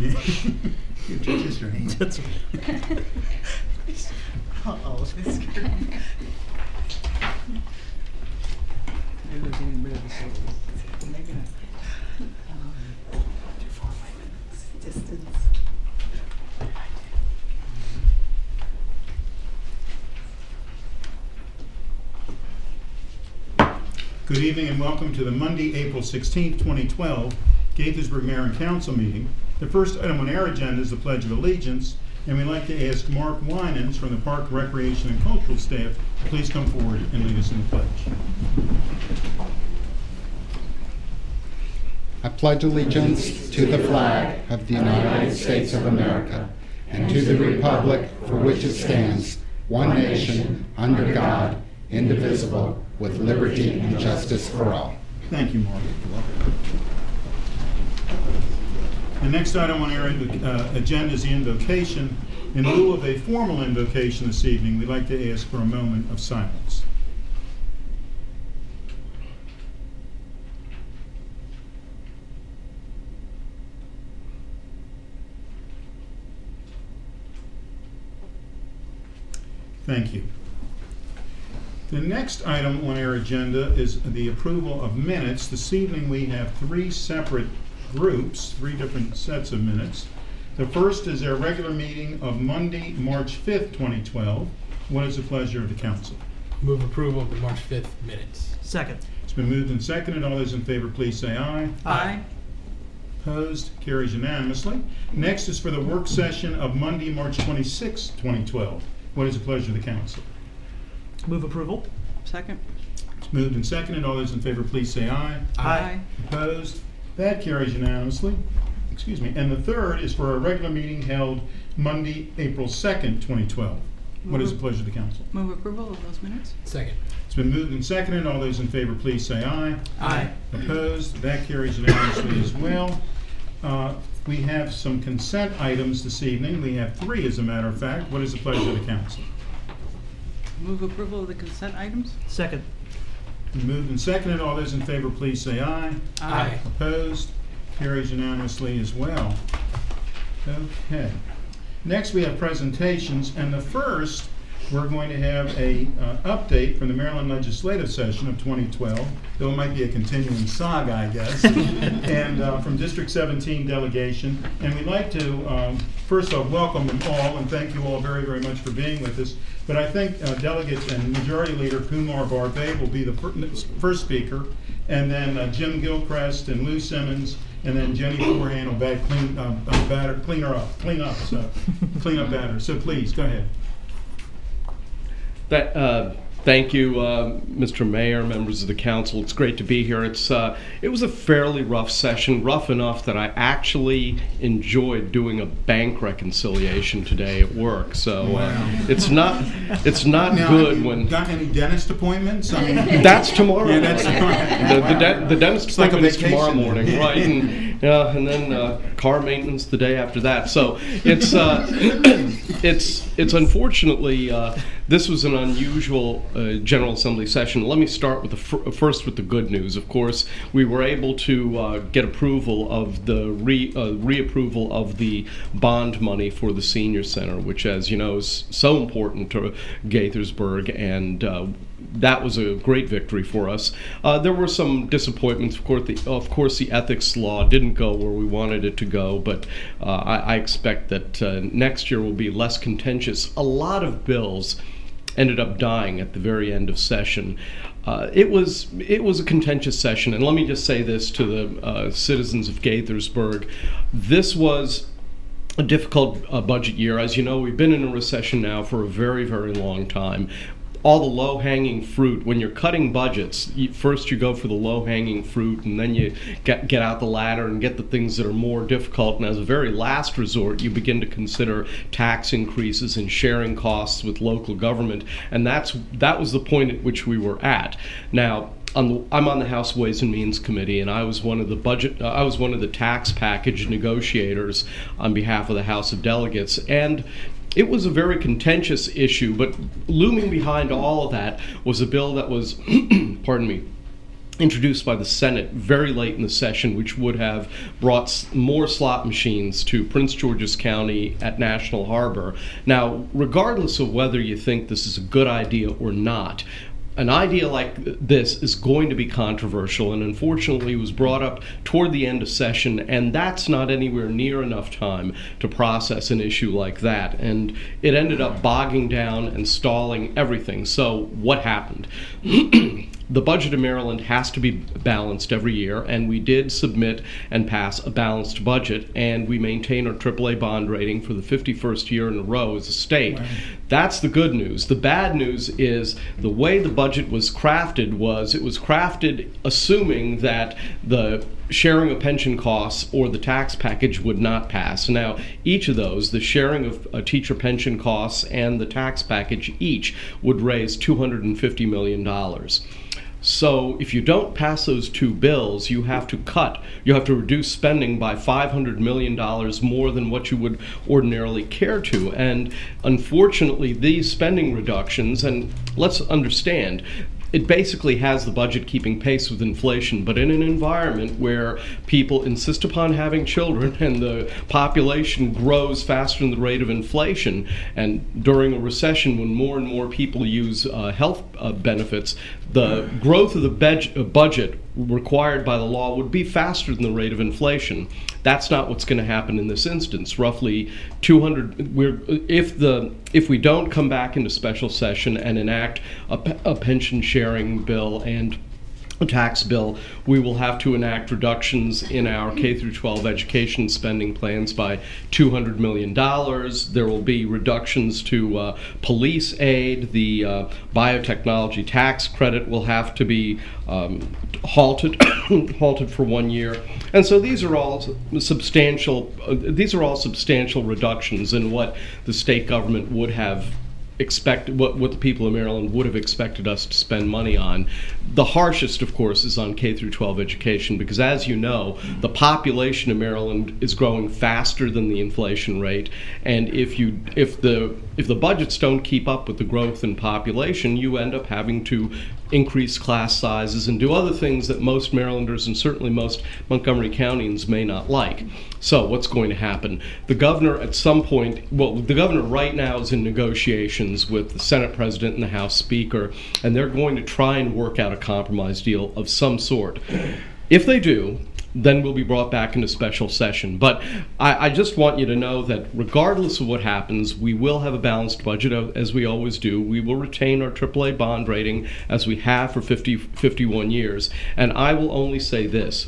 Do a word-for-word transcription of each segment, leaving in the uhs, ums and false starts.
You just your hand. That's okay. Uh-oh, that's scary. Maybe they're getting rid of the sodas. Maybe not. Um, too far away. Distance. Good evening and welcome to the Monday, April sixteenth, twenty twelve, Gaithersburg Mayor and Council meeting. The first item on our agenda is the Pledge of Allegiance, and we'd like to ask Mark Winans from the Park, Recreation, and Cultural staff to please come forward and lead us in the pledge. I pledge allegiance to the flag of the United States of America and to the republic for which it stands, one nation, under God, indivisible, with liberty and justice for all. Thank you, Mark. The next item on our uh, agenda is the invocation. In lieu of a formal invocation this evening, we'd like to ask for a moment of silence. Thank you. The next item on our agenda is the approval of minutes. This evening we have three separate groups, three different sets of minutes. The first is our regular meeting of Monday, March fifth, twenty twelve. What is the pleasure of the council? Move approval of the March fifth minutes. Second. It's been moved and seconded. All those in favor, please say aye. Aye. Opposed? Carries unanimously. Next is for the work session of Monday, March twenty-sixth, twenty twelve. What is the pleasure of the council? Move approval. Second. It's moved and seconded. All those in favor, please say aye. Aye. Opposed? That carries unanimously. Excuse me. And the third is for a regular meeting held Monday, April second, twenty twelve. What is the pleasure of the council? Move approval of those minutes. Second. It's been moved and seconded. All those in favor, please say aye. Aye. Opposed? That carries unanimously as well. Uh, we have some consent items this evening. We have three, as a matter of fact. What is the pleasure of the council? Move approval of the consent items. Second. Moved and seconded. All those in favor, please say aye. Aye. Opposed? Carries unanimously as well. Okay. Next we have presentations, and the first we're going to have a uh, update from the Maryland legislative session of twenty twelve, though it might be a continuing saga, I guess, and uh, from District seventeen delegation. And we'd like to, um, first off, welcome them all, and thank you all very, very much for being with us. But I think uh, Delegate and Majority Leader Kumar Barbe will be the fir first speaker, and then uh, Jim Gilchrist and Lou Simmons, and then Jenny Forehand will back clean, uh, uh, batter, clean her up, clean up, so clean up batter. So please, go ahead. That, uh, thank you, uh, Mister Mayor, members of the council. It's great to be here. It's uh, it was a fairly rough session, rough enough that I actually enjoyed doing a bank reconciliation today at work. So uh, Wow. it's not it's not Now, good you when got any dentist appointments? I mean, that's tomorrow. Yeah, that's tomorrow. The, the, de the dentist It's like a appointment is tomorrow vacation. morning, right? And, uh, and then uh, car maintenance the day after that. So it's uh, it's it's unfortunately uh, this was an unusual uh, General Assembly session. Let me start with the fir first with the good news. Of course, we were able to uh, get approval of the re uh, reapproval of the bond money for the senior center, which, as you know, is so important to Gaithersburg, and uh, that was a great victory for us. Uh, there were some disappointments. Of course, the, of course, the ethics law didn't go where we wanted it to go, but uh, I, I expect that uh, next year will be less contentious. A lot of bills ended up dying at the very end of session. Uh, it was it was a contentious session, and let me just say this to the uh, citizens of Gaithersburg: this was a difficult uh, budget year. As you know, we've been in a recession now for a very, very long time. All the low-hanging fruit, when you're cutting budgets, you, first you go for the low-hanging fruit, and then you get, get out the ladder and get the things that are more difficult, and as a very last resort, you begin to consider tax increases and sharing costs with local government, and that's that was the point at which we were at. Now, on the, I'm on the House Ways and Means Committee, and I was one of the budget, uh, I was one of the tax package negotiators on behalf of the House of Delegates, and it was a very contentious issue, but looming behind all of that was a bill that was, pardon me, introduced by the Senate very late in the session, which would have brought s- more slot machines to Prince George's County at National Harbor. Now, regardless of whether you think this is a good idea or not, an idea like this is going to be controversial, and unfortunately was brought up toward the end of session, and that's not anywhere near enough time to process an issue like that. And it ended up bogging down and stalling everything. So what happened? The budget of Maryland has to be balanced every year, and we did submit and pass a balanced budget, and we maintain our triple A bond rating for the fifty-first year in a row as a state. Wow. That's the good news. The bad news is the way the budget was crafted was it was crafted assuming that the sharing of pension costs or the tax package would not pass. Now, each of those, the sharing of uh, teacher pension costs and the tax package, each would raise two hundred fifty million dollars. So if you don't pass those two bills, you have to cut, you have to reduce spending by five hundred million dollars more than what you would ordinarily care to. And unfortunately, these spending reductions, and let's understand, it basically has the budget keeping pace with inflation, but in an environment where people insist upon having children and the population grows faster than the rate of inflation, and during a recession when more and more people use uh, health uh, benefits, the growth of the bed- uh, budget required by the law would be faster than the rate of inflation. That's not what's going to happen in this instance. Roughly two hundred. We're, if the if we don't come back into special session and enact a, pe- a pension sharing bill and a tax bill, we will have to enact reductions in our K through twelve education spending plans by two hundred million dollars. There will be reductions to uh, police aid. The uh, biotechnology tax credit will have to be um, halted halted for one year. And so these are all substantial. Uh, these are all substantial reductions in what the state government would have expected, what, what the people of Maryland would have expected us to spend money on. The harshest, of course, is on K through twelve education, because as you know, the population of Maryland is growing faster than the inflation rate, and if you if the if the budgets don't keep up with the growth in population, you end up having to increase class sizes and do other things that most Marylanders and certainly most Montgomery Countyans may not like. So what's going to happen? The governor at some point, well, the governor right now is in negotiations with the Senate President and the House Speaker, and they're going to try and work out a compromise deal of some sort. If they do, then we'll be brought back into special session. But I, I just want you to know that regardless of what happens, we will have a balanced budget, as we always do. We will retain our triple A bond rating as we have for fifty, fifty-one years. And I will only say this.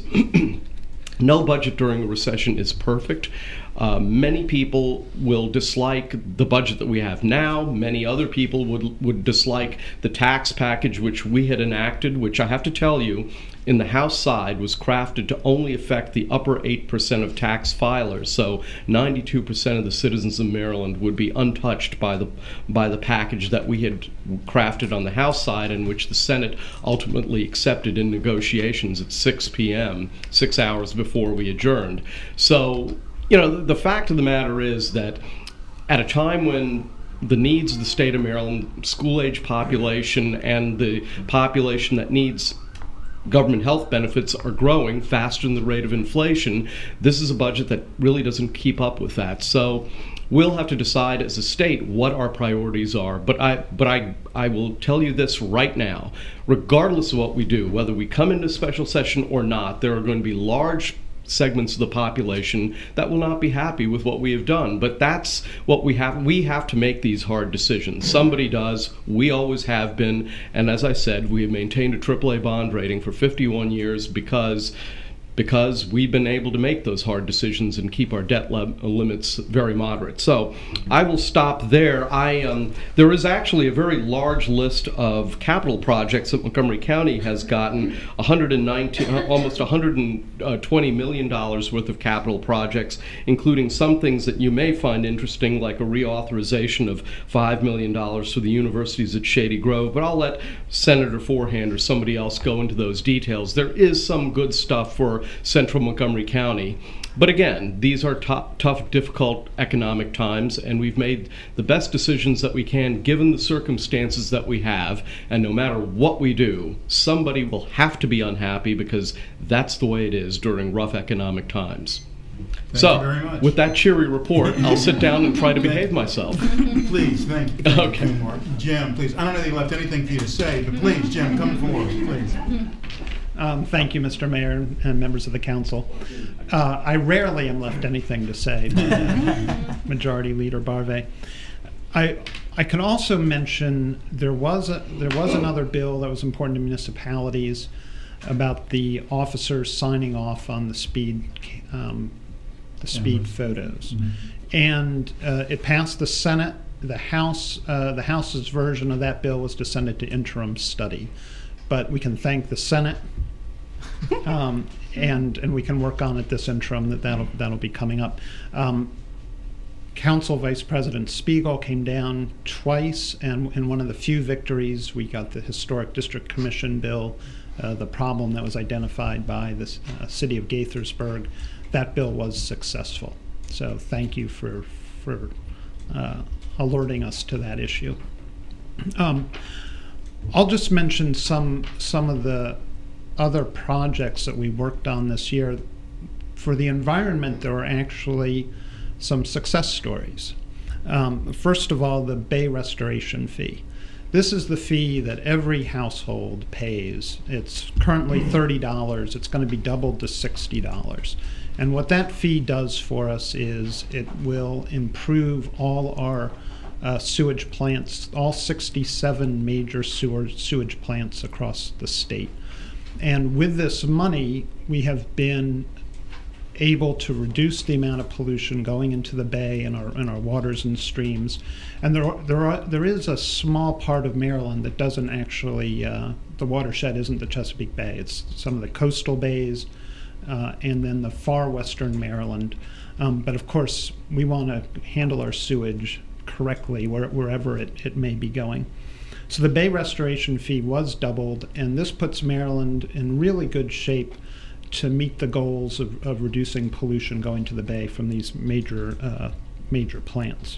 No budget during a recession is perfect. Uh, many people will dislike the budget that we have now. Many other people would would dislike the tax package which we had enacted, which I have to tell you, in the House side was crafted to only affect the upper eight percent of tax filers. So ninety-two percent of the citizens of Maryland would be untouched by the by the package that we had crafted on the House side, and which the Senate ultimately accepted in negotiations at six p.m., six hours before we adjourned. So, you know, the, the fact of the matter is that at a time when the needs of the state of Maryland, school-age population, and the population that needs government health benefits are growing faster than the rate of inflation, this is a budget that really doesn't keep up with that. So we'll have to decide as a state what our priorities are. But I but I, I will tell you this right now. Regardless of what we do, whether we come into special session or not, there are going to be large segments of the population that will not be happy with what we have done. But that's what we have. We have to make these hard decisions. Somebody does. We always have been. And as I said, we have maintained a triple A bond rating for fifty-one years because because we've been able to make those hard decisions and keep our debt le- limits very moderate. So I will stop there. I um, there is actually a very large list of capital projects that Montgomery County has gotten, one hundred nineteen, almost one hundred twenty million dollars worth of capital projects, including some things that you may find interesting, like a reauthorization of five million dollars for the universities at Shady Grove. But I'll let Senator Forehand or somebody else go into those details. There is some good stuff for for central Montgomery County. But again, these are tough, tough, difficult economic times, and we've made the best decisions that we can given the circumstances that we have. And no matter what we do, somebody will have to be unhappy because that's the way it is during rough economic times. Thank so, you very much. with that cheery report, I'll sit down and try to behave myself. Please, thank you. Thank Okay. you, Mark. Jim, please. I don't know if they left anything for you to say, but please, Jim, come forward, please. Um, thank you, Mister Mayor and members of the council. Uh, I rarely am left anything to say, but Majority Leader Barve. I I can also mention there was a there was another bill that was important to municipalities about the officers signing off on the speed um, the speed Mhm. photos, Mhm. and uh, it passed the Senate. The House uh, the House's version of that bill was to send it to interim study, but we can thank the Senate. um, and and we can work on it this interim. That that'll that'll be coming up. Um, Council Vice President Spiegel came down twice, and in one of the few victories, we got the Historic District Commission bill, uh, the problem that was identified by the uh, city of Gaithersburg. That bill was successful. So thank you for for uh, alerting us to that issue. Um, I'll just mention some some of the other projects that we worked on this year. For the environment, there were actually some success stories. Um, first of all, the bay restoration fee. This is the fee that every household pays. It's currently thirty dollars. It's going to be doubled to sixty dollars. And what that fee does for us is it will improve all our uh, sewage plants, all sixty-seven major sewer, sewage plants across the state. And with this money, we have been able to reduce the amount of pollution going into the bay and our and our waters and streams. And there are, there are there is a small part of Maryland that doesn't actually uh, the watershed isn't the Chesapeake Bay. It's some of the coastal bays, uh, and then the far western Maryland. Um, but of course, we want to handle our sewage correctly where, wherever it, it may be going. So the bay restoration fee was doubled, and this puts Maryland in really good shape to meet the goals of, of reducing pollution going to the bay from these major uh, major plants.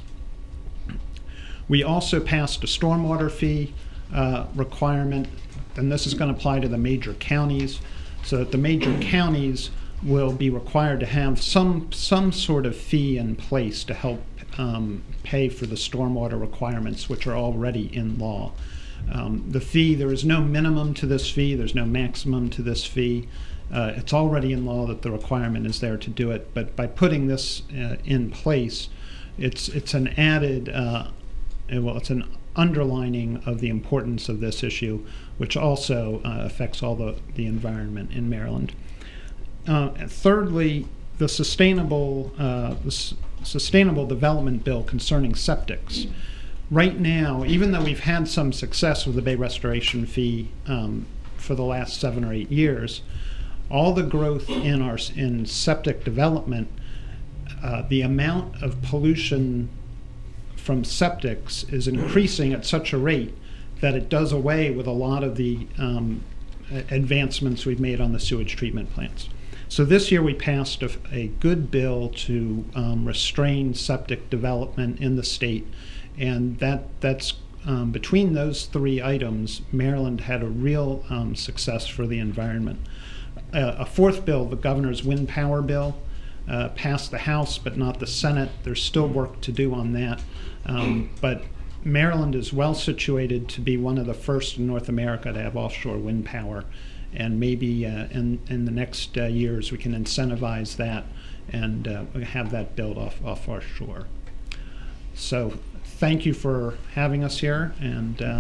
We also passed a stormwater fee uh, requirement, and this is going to apply to the major counties, so that the major counties will be required to have some some sort of fee in place to help um, pay for the stormwater requirements, which are already in law. Um, the fee, there is no minimum to this fee, there's no maximum to this fee. Uh, it's already in law that the requirement is there to do it, but by putting this uh, in place, it's it's an added, uh, well, it's an underlining of the importance of this issue, which also uh, affects all the, the environment in Maryland. Uh, and thirdly, the sustainable uh, the s- sustainable development bill concerning septics. Right now, even though we've had some success with the bay restoration fee um, for the last seven or eight years, all the growth in our in septic development, uh, the amount of pollution from septics is increasing at such a rate that it does away with a lot of the um, advancements we've made on the sewage treatment plants. So this year we passed a, a good bill to um, restrain septic development in the state, and that that's um, between those three items, Maryland had a real um, success for the environment. Uh, a fourth bill, the governor's wind power bill, uh, passed the House but not the Senate. There's still work to do on that, um, but Maryland is well situated to be one of the first in North America to have offshore wind power. And maybe uh, in, in the next uh, years we can incentivize that and uh, have that built off, off our shore. So thank you for having us here, and uh,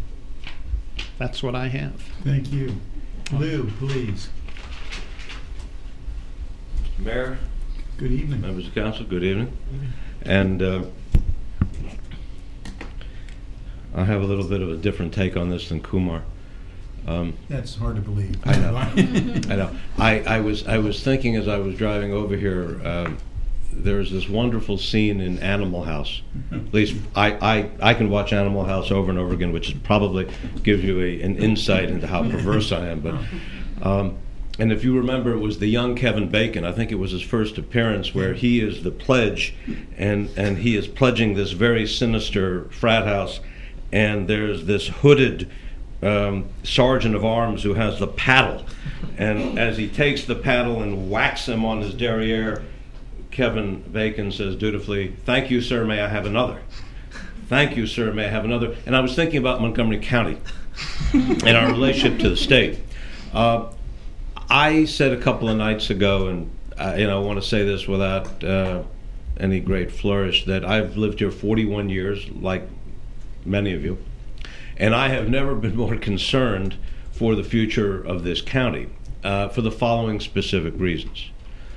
that's what I have. Thank you. Lou, please. Mayor, Good evening. members of council, good evening. And uh, I have a little bit of a different take on this than Kumar. Um, That's hard to believe. I know. I know. I, I was I was thinking as I was driving over here. Um, there's this wonderful scene in Animal House. At least I, I, I can watch Animal House over and over again, which is probably gives you a, an insight into how perverse I am. But um, and if you remember, it was the young Kevin Bacon. I think it was his first appearance where he is the pledge, and, and he is pledging this very sinister frat house, and there's this hooded um, sergeant of arms who has the paddle, and as he takes the paddle and whacks him on his derriere, Kevin Bacon says dutifully, "Thank you, sir, may I have another? Thank you, sir, may I have another?" And I was thinking about Montgomery County and our relationship to the state. Uh, I said a couple of nights ago, and I, you know, I want to say this without uh, any great flourish, that I've lived here forty-one years, like many of you, and I have never been more concerned for the future of this county uh, for the following specific reasons.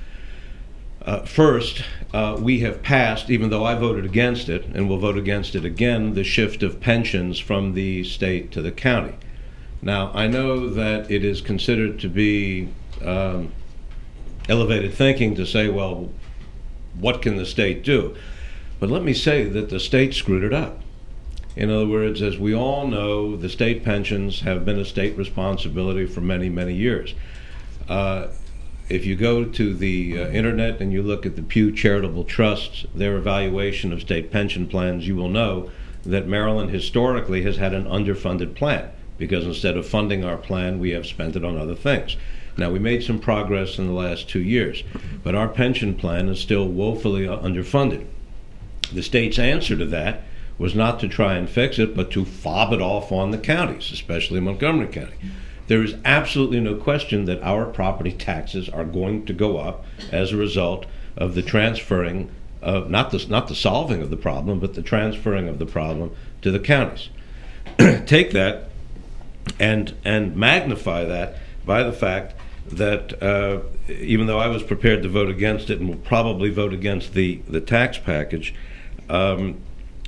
Uh, first, uh, we have passed, even though I voted against it, and will vote against it again, the shift of pensions from the state to the county. Now, I know that it is considered to be um, elevated thinking to say, well, what can the state do? But let me say that the state screwed it up. In other words, as we all know, the state pensions have been a state responsibility for many, many years. Uh, If you go to the uh, internet and you look at the Pew Charitable Trust, their evaluation of state pension plans, you will know that Maryland historically has had an underfunded plan, because instead of funding our plan, we have spent it on other things. Now, we made some progress in the last two years, but our pension plan is still woefully underfunded. The state's answer to that was not to try and fix it, but to fob it off on the counties, especially Montgomery County. There is absolutely no question that our property taxes are going to go up as a result of the transferring of, not the, not the solving of the problem, but the transferring of the problem to the counties. Take that and and magnify that by the fact that uh, even though I was prepared to vote against it and will probably vote against the, the tax package, um,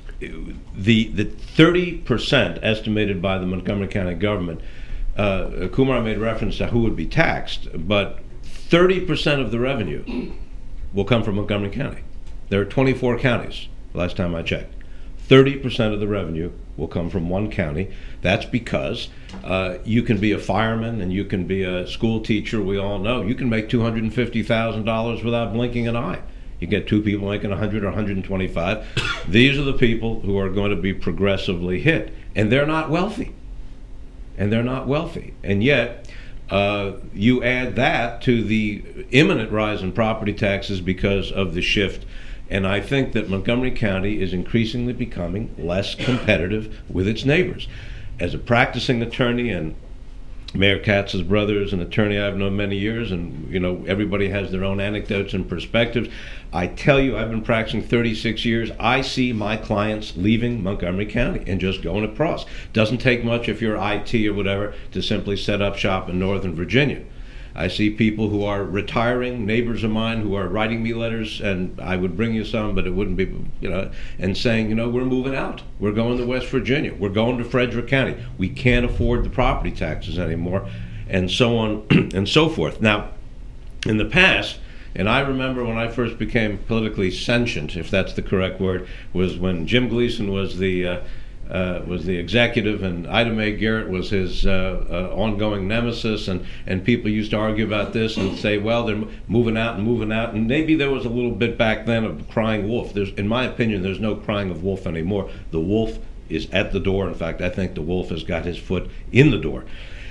the the thirty percent estimated by the Montgomery County government, Uh, Kumar made reference to who would be taxed, but thirty percent of the revenue will come from Montgomery County. There are twenty-four counties, last time I checked. thirty percent of the revenue will come from one county. That's because uh, you can be a fireman and you can be a school teacher. We all know you can make two hundred fifty thousand dollars without blinking an eye. You get two people making one hundred or one hundred twenty-five. These are the people who are going to be progressively hit, and they're not wealthy. And they're not wealthy. And yet, uh, you add that to the imminent rise in property taxes because of the shift. And I think that Montgomery County is increasingly becoming less competitive with its neighbors. As a practicing attorney, and Mayor Katz's brother is an attorney I've known many years, and you know everybody has their own anecdotes and perspectives. I tell you, I've been practicing thirty-six years. I see my clients leaving Montgomery County and just going across. Doesn't take much if you're I T or whatever to simply set up shop in Northern Virginia. I see people who are retiring, neighbors of mine who are writing me letters, and I would bring you some, but it wouldn't be, you know, and saying, you know, we're moving out. We're going to West Virginia. We're going to Frederick County. We can't afford the property taxes anymore, and so on and so forth. Now, in the past, and I remember when I first became politically sentient, if that's the correct word, was when Jim Gleason was the uh, Uh, was the executive, and Ida Mae Garrett was his uh, uh, ongoing nemesis, and, and people used to argue about this and say, well, they're moving out and moving out, and maybe there was a little bit back then of crying wolf. There's, in my opinion, there's no crying of wolf anymore. The wolf is at the door. In fact, I think the wolf has got his foot in the door.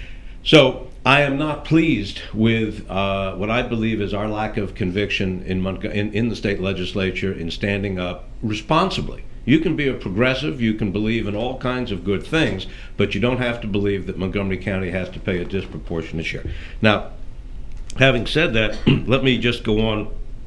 So I am not pleased with uh, what I believe is our lack of conviction in, Montgo- in, in the state legislature in standing up responsibly. You can be a progressive, you can believe in all kinds of good things, but you don't have to believe that Montgomery County has to pay a disproportionate share. Now, having said that, let me just go on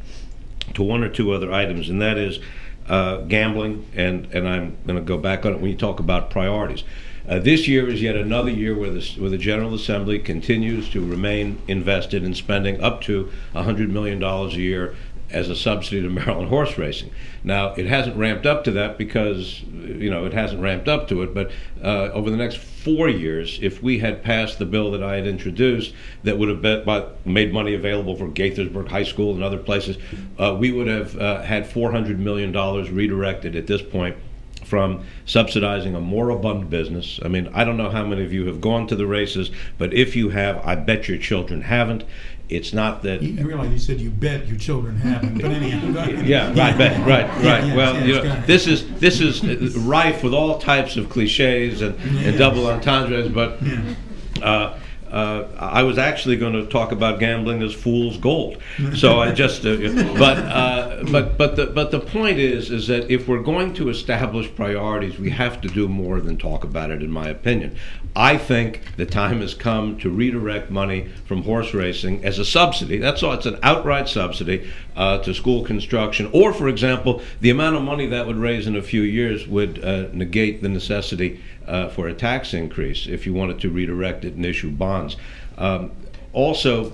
to one or two other items, and that is uh, gambling, and, and I'm going to go back on it when you talk about priorities. Uh, this year is yet another year where the, where the General Assembly continues to remain invested in spending up to one hundred million dollars a year as a subsidy to Maryland horse racing. Now, it hasn't ramped up to that because, you know, it hasn't ramped up to it, but uh, over the next four years, if we had passed the bill that I had introduced that would have bet, but made money available for Gaithersburg High School and other places, uh, we would have uh, had four hundred million dollars redirected at this point from subsidizing a moribund business. I mean, I don't know how many of you have gone to the races, but if you have, I bet your children haven't. It's not that. You, you realize you said you bet your children haven't, but anyhow. Go ahead. Yeah, right, bet, right, right. Yeah, yes, well, yes, you go know, ahead. this is this is rife with all types of cliches and, Yes. and double entendres, but. Yeah. Uh, Uh, I was actually going to talk about gambling as fool's gold. So I just, uh, but uh, but but the but the point is is that if we're going to establish priorities, we have to do more than talk about it. In my opinion, I think the time has come to redirect money from horse racing as a subsidy. That's all. It's an outright subsidy uh, to school construction, or, for example, the amount of money that would raise in a few years would uh, negate the necessity uh, for a tax increase if you wanted to redirect it and issue bonds. Um, also,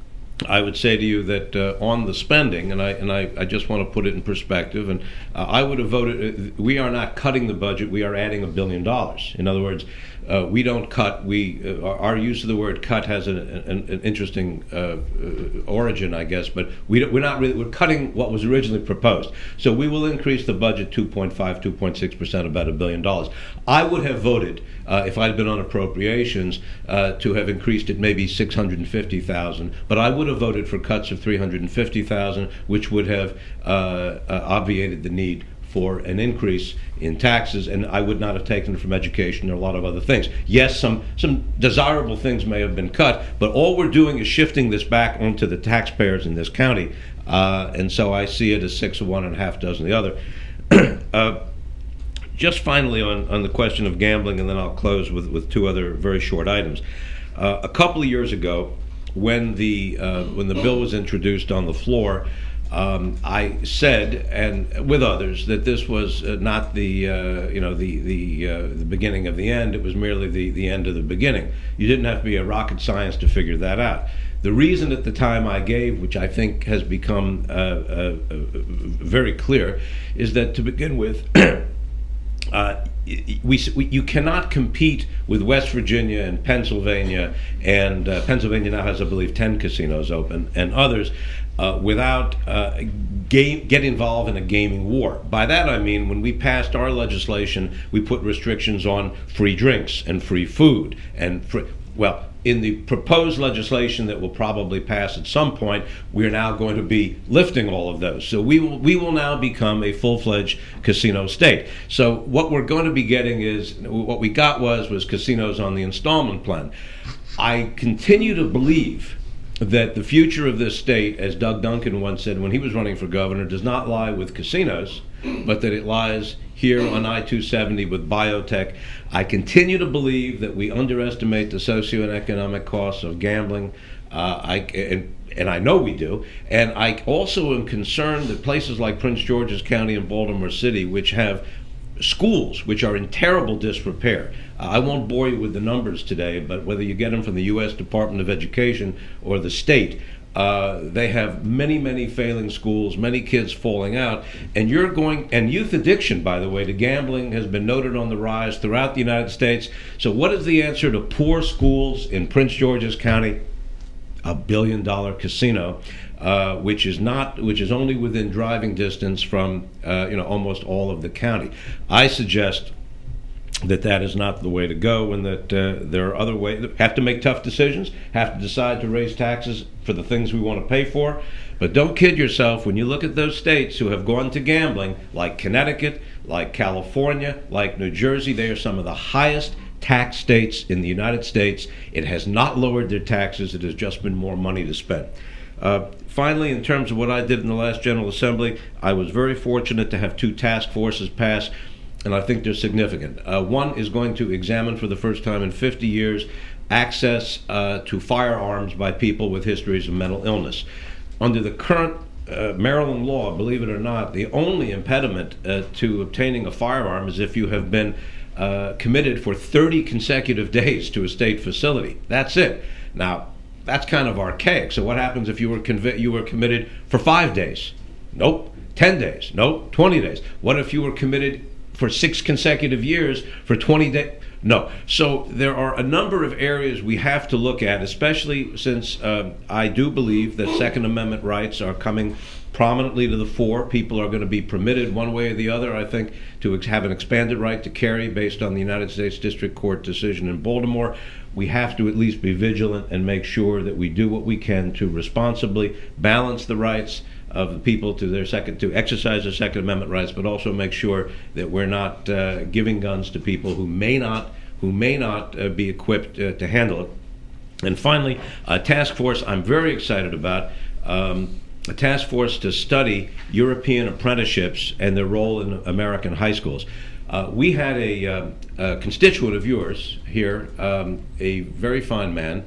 I would say to you that uh, on the spending, and I and I, I just want to put it in perspective, and uh, I would have voted. Uh, we are not cutting the budget; we are adding a billion dollars. In other words, uh, we don't cut. We uh, our, our use of the word "cut" has an, an, an interesting uh, uh, origin, I guess. But we don't, we're not really we're cutting what was originally proposed. So we will increase the budget two point five, two point six percent, about a billion dollars. I would have voted uh, if I'd been on appropriations uh, to have increased it maybe six hundred fifty thousand, but I would have voted for cuts of three hundred fifty thousand, which would have uh, uh, obviated the need for an increase in taxes, and I would not have taken it from education or a lot of other things. Yes, some some desirable things may have been cut, but all we're doing is shifting this back onto the taxpayers in this county, uh, and so I see it as six of one and a half dozen the other. uh, just finally on, on the question of gambling, and then I'll close with, with two other very short items. Uh, a couple of years ago, when the uh, when the bill was introduced on the floor, um, I said, and with others, that this was uh, not the uh, you know the the uh, the beginning of the end. It was merely the the end of the beginning. You didn't have to be a rocket science to figure that out. The reason at the time I gave, which I think has become uh, uh, uh, very clear, is that to begin with. Uh, we, we you cannot compete with West Virginia and Pennsylvania, and uh, Pennsylvania now has, I believe, ten casinos open, and others, uh, without uh, game, get involved in a gaming war. By that I mean, when we passed our legislation, we put restrictions on free drinks and free food, and free, well, in the proposed legislation that will probably pass at some point, we're now going to be lifting all of those. So we will we will now become a full-fledged casino state. So what we're going to be getting is, what we got was was casinos on the installment plan. I continue to believe that the future of this state, as Doug Duncan once said when he was running for governor, does not lie with casinos, but that it lies here on I two seventy with biotech. I continue to believe that we underestimate the socioeconomic costs of gambling. Uh, I and, and I know we do. And I also am concerned that places like Prince George's County and Baltimore City, which have schools which are in terrible disrepair. Uh, I won't bore you with the numbers today, but whether you get them from the U S Department of Education or the state, uh, they have many, many failing schools, many kids falling out, and you're going, and youth addiction, by the way, to gambling has been noted on the rise throughout the United States. So what is the answer to poor schools in Prince George's County? A billion dollar casino. Uh, which is not, which is only within driving distance from, uh, you know, almost all of the county. I suggest that that is not the way to go, and that uh, there are other ways. Have to make tough decisions. Have to decide to raise taxes for the things we want to pay for. But don't kid yourself when you look at those states who have gone to gambling, like Connecticut, like California, like New Jersey. They are some of the highest tax states in the United States. It has not lowered their taxes. It has just been more money to spend. Uh, finally, in terms of what I did in the last General Assembly, I was very fortunate to have two task forces pass, and I think they're significant. Uh, one is going to examine for the first time in fifty years access uh, to firearms by people with histories of mental illness. Under the current uh, Maryland law, believe it or not, the only impediment uh, to obtaining a firearm is if you have been uh, committed for thirty consecutive days to a state facility. That's it. Now, that's kind of archaic. So what happens if you were convi- you were committed for five days? Nope. Ten days? Nope. Twenty days. What if you were committed for six consecutive years for twenty days? No. So there are a number of areas we have to look at, especially since uh, I do believe that Second Amendment rights are coming prominently to the fore. People are going to be permitted one way or the other, I think, to ex- have an expanded right to carry based on the United States District Court decision in Baltimore. We have to at least be vigilant and make sure that we do what we can to responsibly balance the rights of the people to their second to exercise their Second Amendment rights, but also make sure that we're not uh, giving guns to people who may not who may not uh, be equipped uh, to handle it. And finally, a task force I'm very excited about. Um, a task force to study European apprenticeships and their role in American high schools. Uh, we had a, uh, a constituent of yours here, um, a very fine man,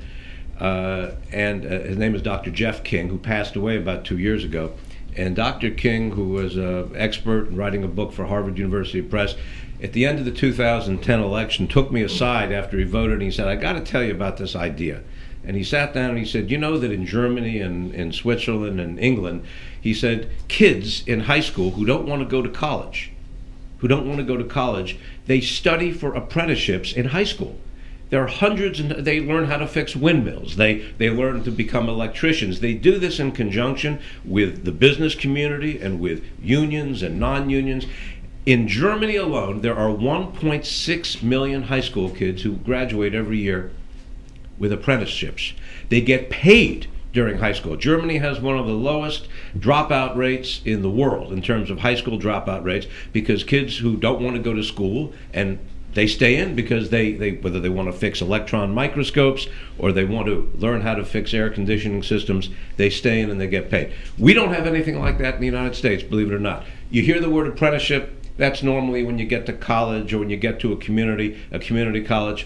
uh, and uh, his name is Doctor Jeff King, who passed away about two years ago. And Doctor King, who was an expert in writing a book for Harvard University Press, at the end of the two thousand ten election, took me aside after he voted, and he said, "I got to tell you about this idea." And he sat down and he said, "You know that in Germany and in Switzerland and England," he said, "kids in high school who don't want to go to college, who don't want to go to college, they study for apprenticeships in high school. There are hundreds, and they learn how to fix windmills. They they learn to become electricians. They do this in conjunction with the business community and with unions and non-unions. In Germany alone, there are one point six million high school kids who graduate every year with apprenticeships. They get paid during high school. Germany has one of the lowest dropout rates in the world in terms of high school dropout rates, because kids who don't want to go to school, and they stay in because they, they whether they want to fix electron microscopes or they want to learn how to fix air conditioning systems, they stay in and they get paid. We don't have anything like that in the United States, believe it or not. You hear the word apprenticeship, that's normally when you get to college or when you get to a community, a community college.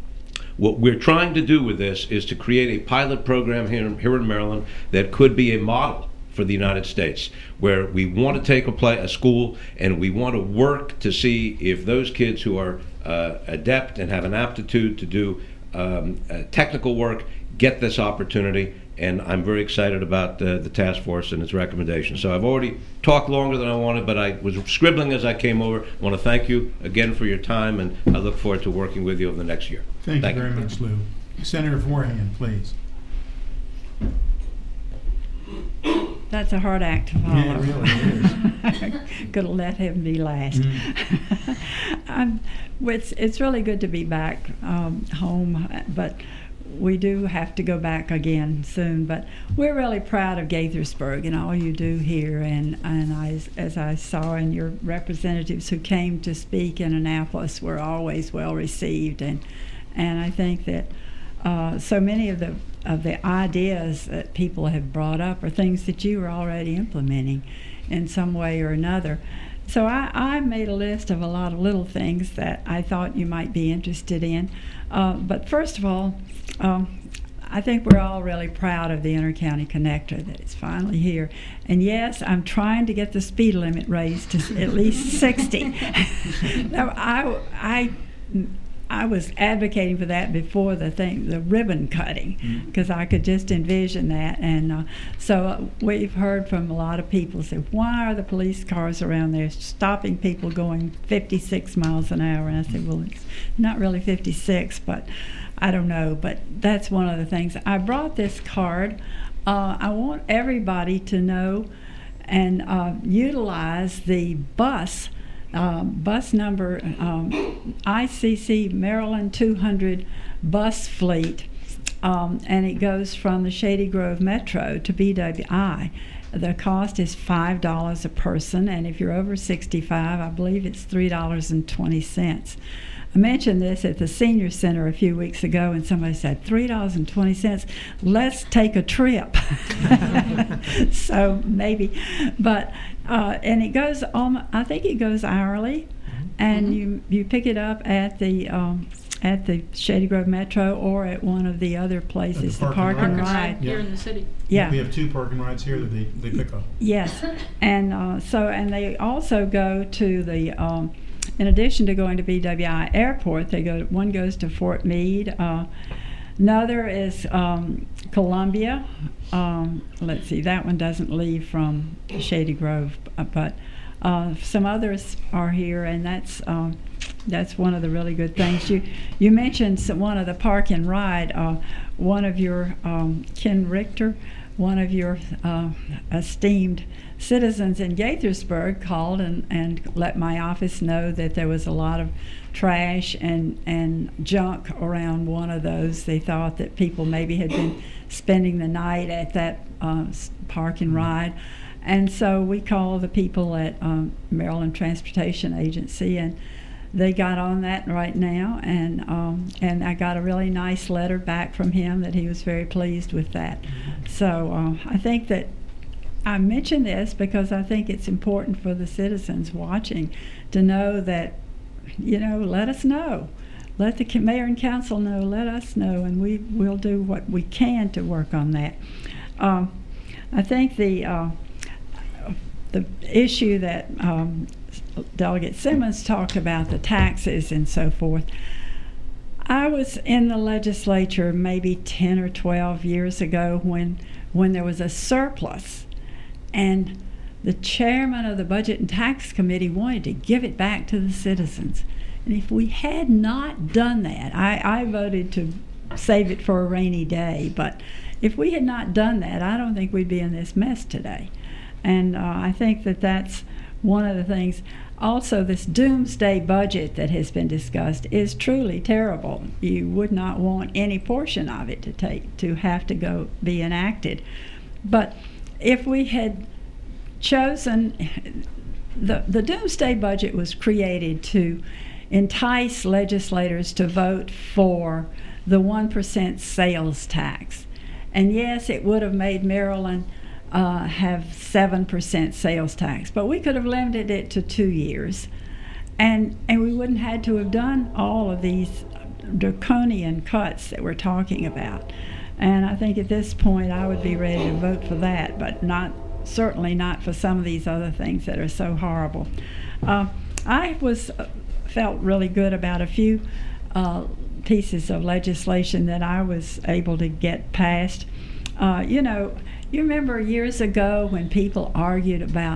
What we're trying to do with this is to create a pilot program here, here in Maryland that could be a model for the United States, where we want to take a, play, a school and we want to work to see if those kids who are uh, adept and have an aptitude to do um, uh, technical work get this opportunity. And I'm very excited about uh, the task force and its recommendations. So I've already talked longer than I wanted, but I was scribbling as I came over. I want to thank you again for your time, and I look forward to working with you over the next year. Thank, thank you very you. much, Lou. Senator Forehand, please. That's a hard act to follow. Yeah, it really is. Could have let him be last. Mm. um, it's, it's really good to be back um, home, but we do have to go back again soon. But we're really proud of Gaithersburg and all you do here. And, and I, as I saw in your representatives who came to speak in Annapolis, were always well received. And, and I think that uh, so many of the of the ideas that people have brought up are things that you are already implementing in some way or another. So I, I made a list of a lot of little things that I thought you might be interested in. Uh, but first of all, um, I think we're all really proud of the Inter-County Connector, that it's finally here. And yes, I'm trying to get the speed limit raised to at least sixty. Now, I, I, I was advocating for that before the thing, the ribbon cutting, because I could just envision that. And uh, so uh, we've heard from a lot of people say, why are the police cars around there stopping people going fifty-six miles an hour? And I said, well, it's not really fifty-six, but I don't know. But that's one of the things. I brought this card. Uh, I want everybody to know and uh, utilize the bus Uh, bus number um, I C C Maryland two hundred bus fleet, um, and it goes from the Shady Grove Metro to B W I. The cost is five dollars a person, and if you're over sixty-five, I believe it's three dollars and twenty cents. I mentioned this at the Senior Center a few weeks ago, and somebody said, three dollars and twenty cents, let's take a trip. So maybe, but, uh, and it goes, on, I think it goes hourly, and mm-hmm. you, you pick it up at the, um, at the Shady Grove Metro or at one of the other places, the, the park and ride. Right here Yeah. in the city. Yeah. We have two parking rides here that they, they pick up. Yes, and uh, so, and they also go to the, um, in addition to going to B W I Airport, they go. One goes to Fort Meade. Uh, another is um, Columbia. Um, let's see, that one doesn't leave from Shady Grove, but uh, some others are here, and that's um, that's one of the really good things. You you mentioned some, one of the park and ride. Uh, one of your um, Ken Richter, one of your uh, esteemed citizens in Gaithersburg called and, and let my office know that there was a lot of trash and, and junk around one of those. They thought that people maybe had been spending the night at that uh, park and ride. And so we called the people at um, Maryland Transportation Agency, and they got on that right now, and um, and I got a really nice letter back from him that he was very pleased with that. So uh, I think that I mention this because I think it's important for the citizens watching to know that, you know, let us know. Let the mayor and council know, let us know, and we will do what we can to work on that. Um, I think the uh, the issue that um, Delegate Simmons talked about, the taxes and so forth. I was in the legislature maybe ten or twelve years ago when when there was a surplus, and the chairman of the Budget and Tax Committee wanted to give it back to the citizens. And if we had not done that, I, I voted to save it for a rainy day, but if we had not done that, I don't think we'd be in this mess today. And uh, I think that that's one of the things. Also, this doomsday budget that has been discussed is truly terrible. You would not want any portion of it to take to have to go be enacted. But if we had chosen, the, the doomsday budget was created to entice legislators to vote for the one percent sales tax. And yes, it would have made Maryland Uh, have seven percent sales tax, but we could have limited it to two years, and and we wouldn't had to have done all of these draconian cuts that we're talking about. And I think at this point I would be ready to vote for that, but not certainly not for some of these other things that are so horrible. Uh, I was uh, felt really good about a few uh, pieces of legislation that I was able to get passed. Uh, you know. You remember years ago when people argued about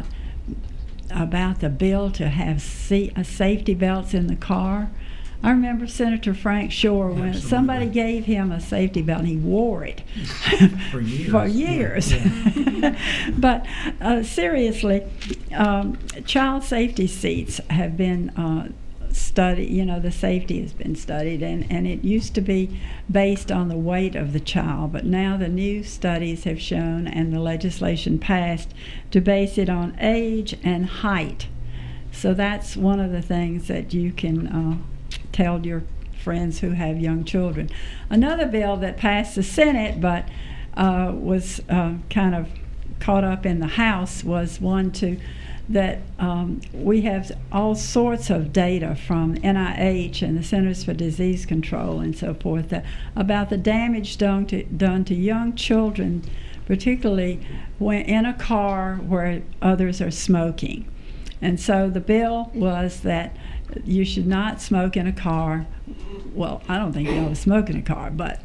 about the bill to have see, uh, safety belts in the car? I remember Senator Frank Shore, when Absolutely. Somebody gave him a safety belt and he wore it For years. for years. Yeah. But uh, seriously, um, child safety seats have been uh, studied, you know, the safety has been studied, and, and it used to be based on the weight of the child, but now the new studies have shown, and the legislation passed, to base it on age and height. So that's one of the things that you can uh, tell your friends who have young children. Another bill that passed the Senate but uh, was uh, kind of caught up in the House was one to that um, we have all sorts of data from N I H and the Centers for Disease Control and so forth that, about the damage done to, done to young children, particularly when in a car where others are smoking. And so the bill was that you should not smoke in a car. Well, I don't think you ought to smoke in a car, but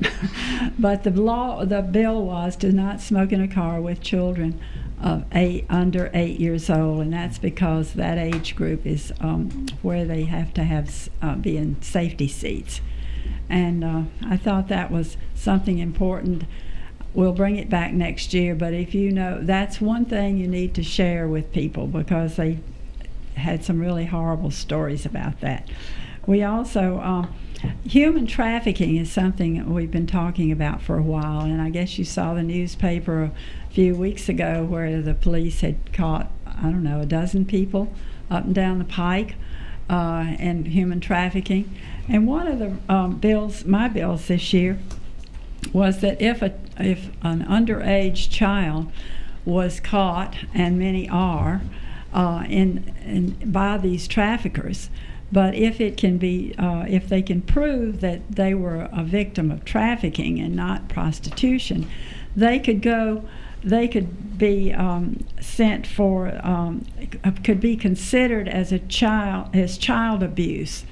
but the law, the bill was to not smoke in a car with children of eight under eight years old, and that's because that age group is um, where they have to have uh, be in safety seats. And uh, I thought that was something important. We'll bring it back next year, but if you know, that's one thing you need to share with people because they had some really horrible stories about that. We also, um, human trafficking is something we've been talking about for a while, and I guess you saw the newspaper a few weeks ago where the police had caught, I don't know, a dozen people up and down the pike uh, in human trafficking. And one of the um, bills, my bills this year, was that if a if an underage child was caught, and many are, uh, in, in by these traffickers, but if it can be, uh, if they can prove that they were a victim of trafficking and not prostitution, they could go, they could be um, sent for, um, could be considered as a child, as child abuse,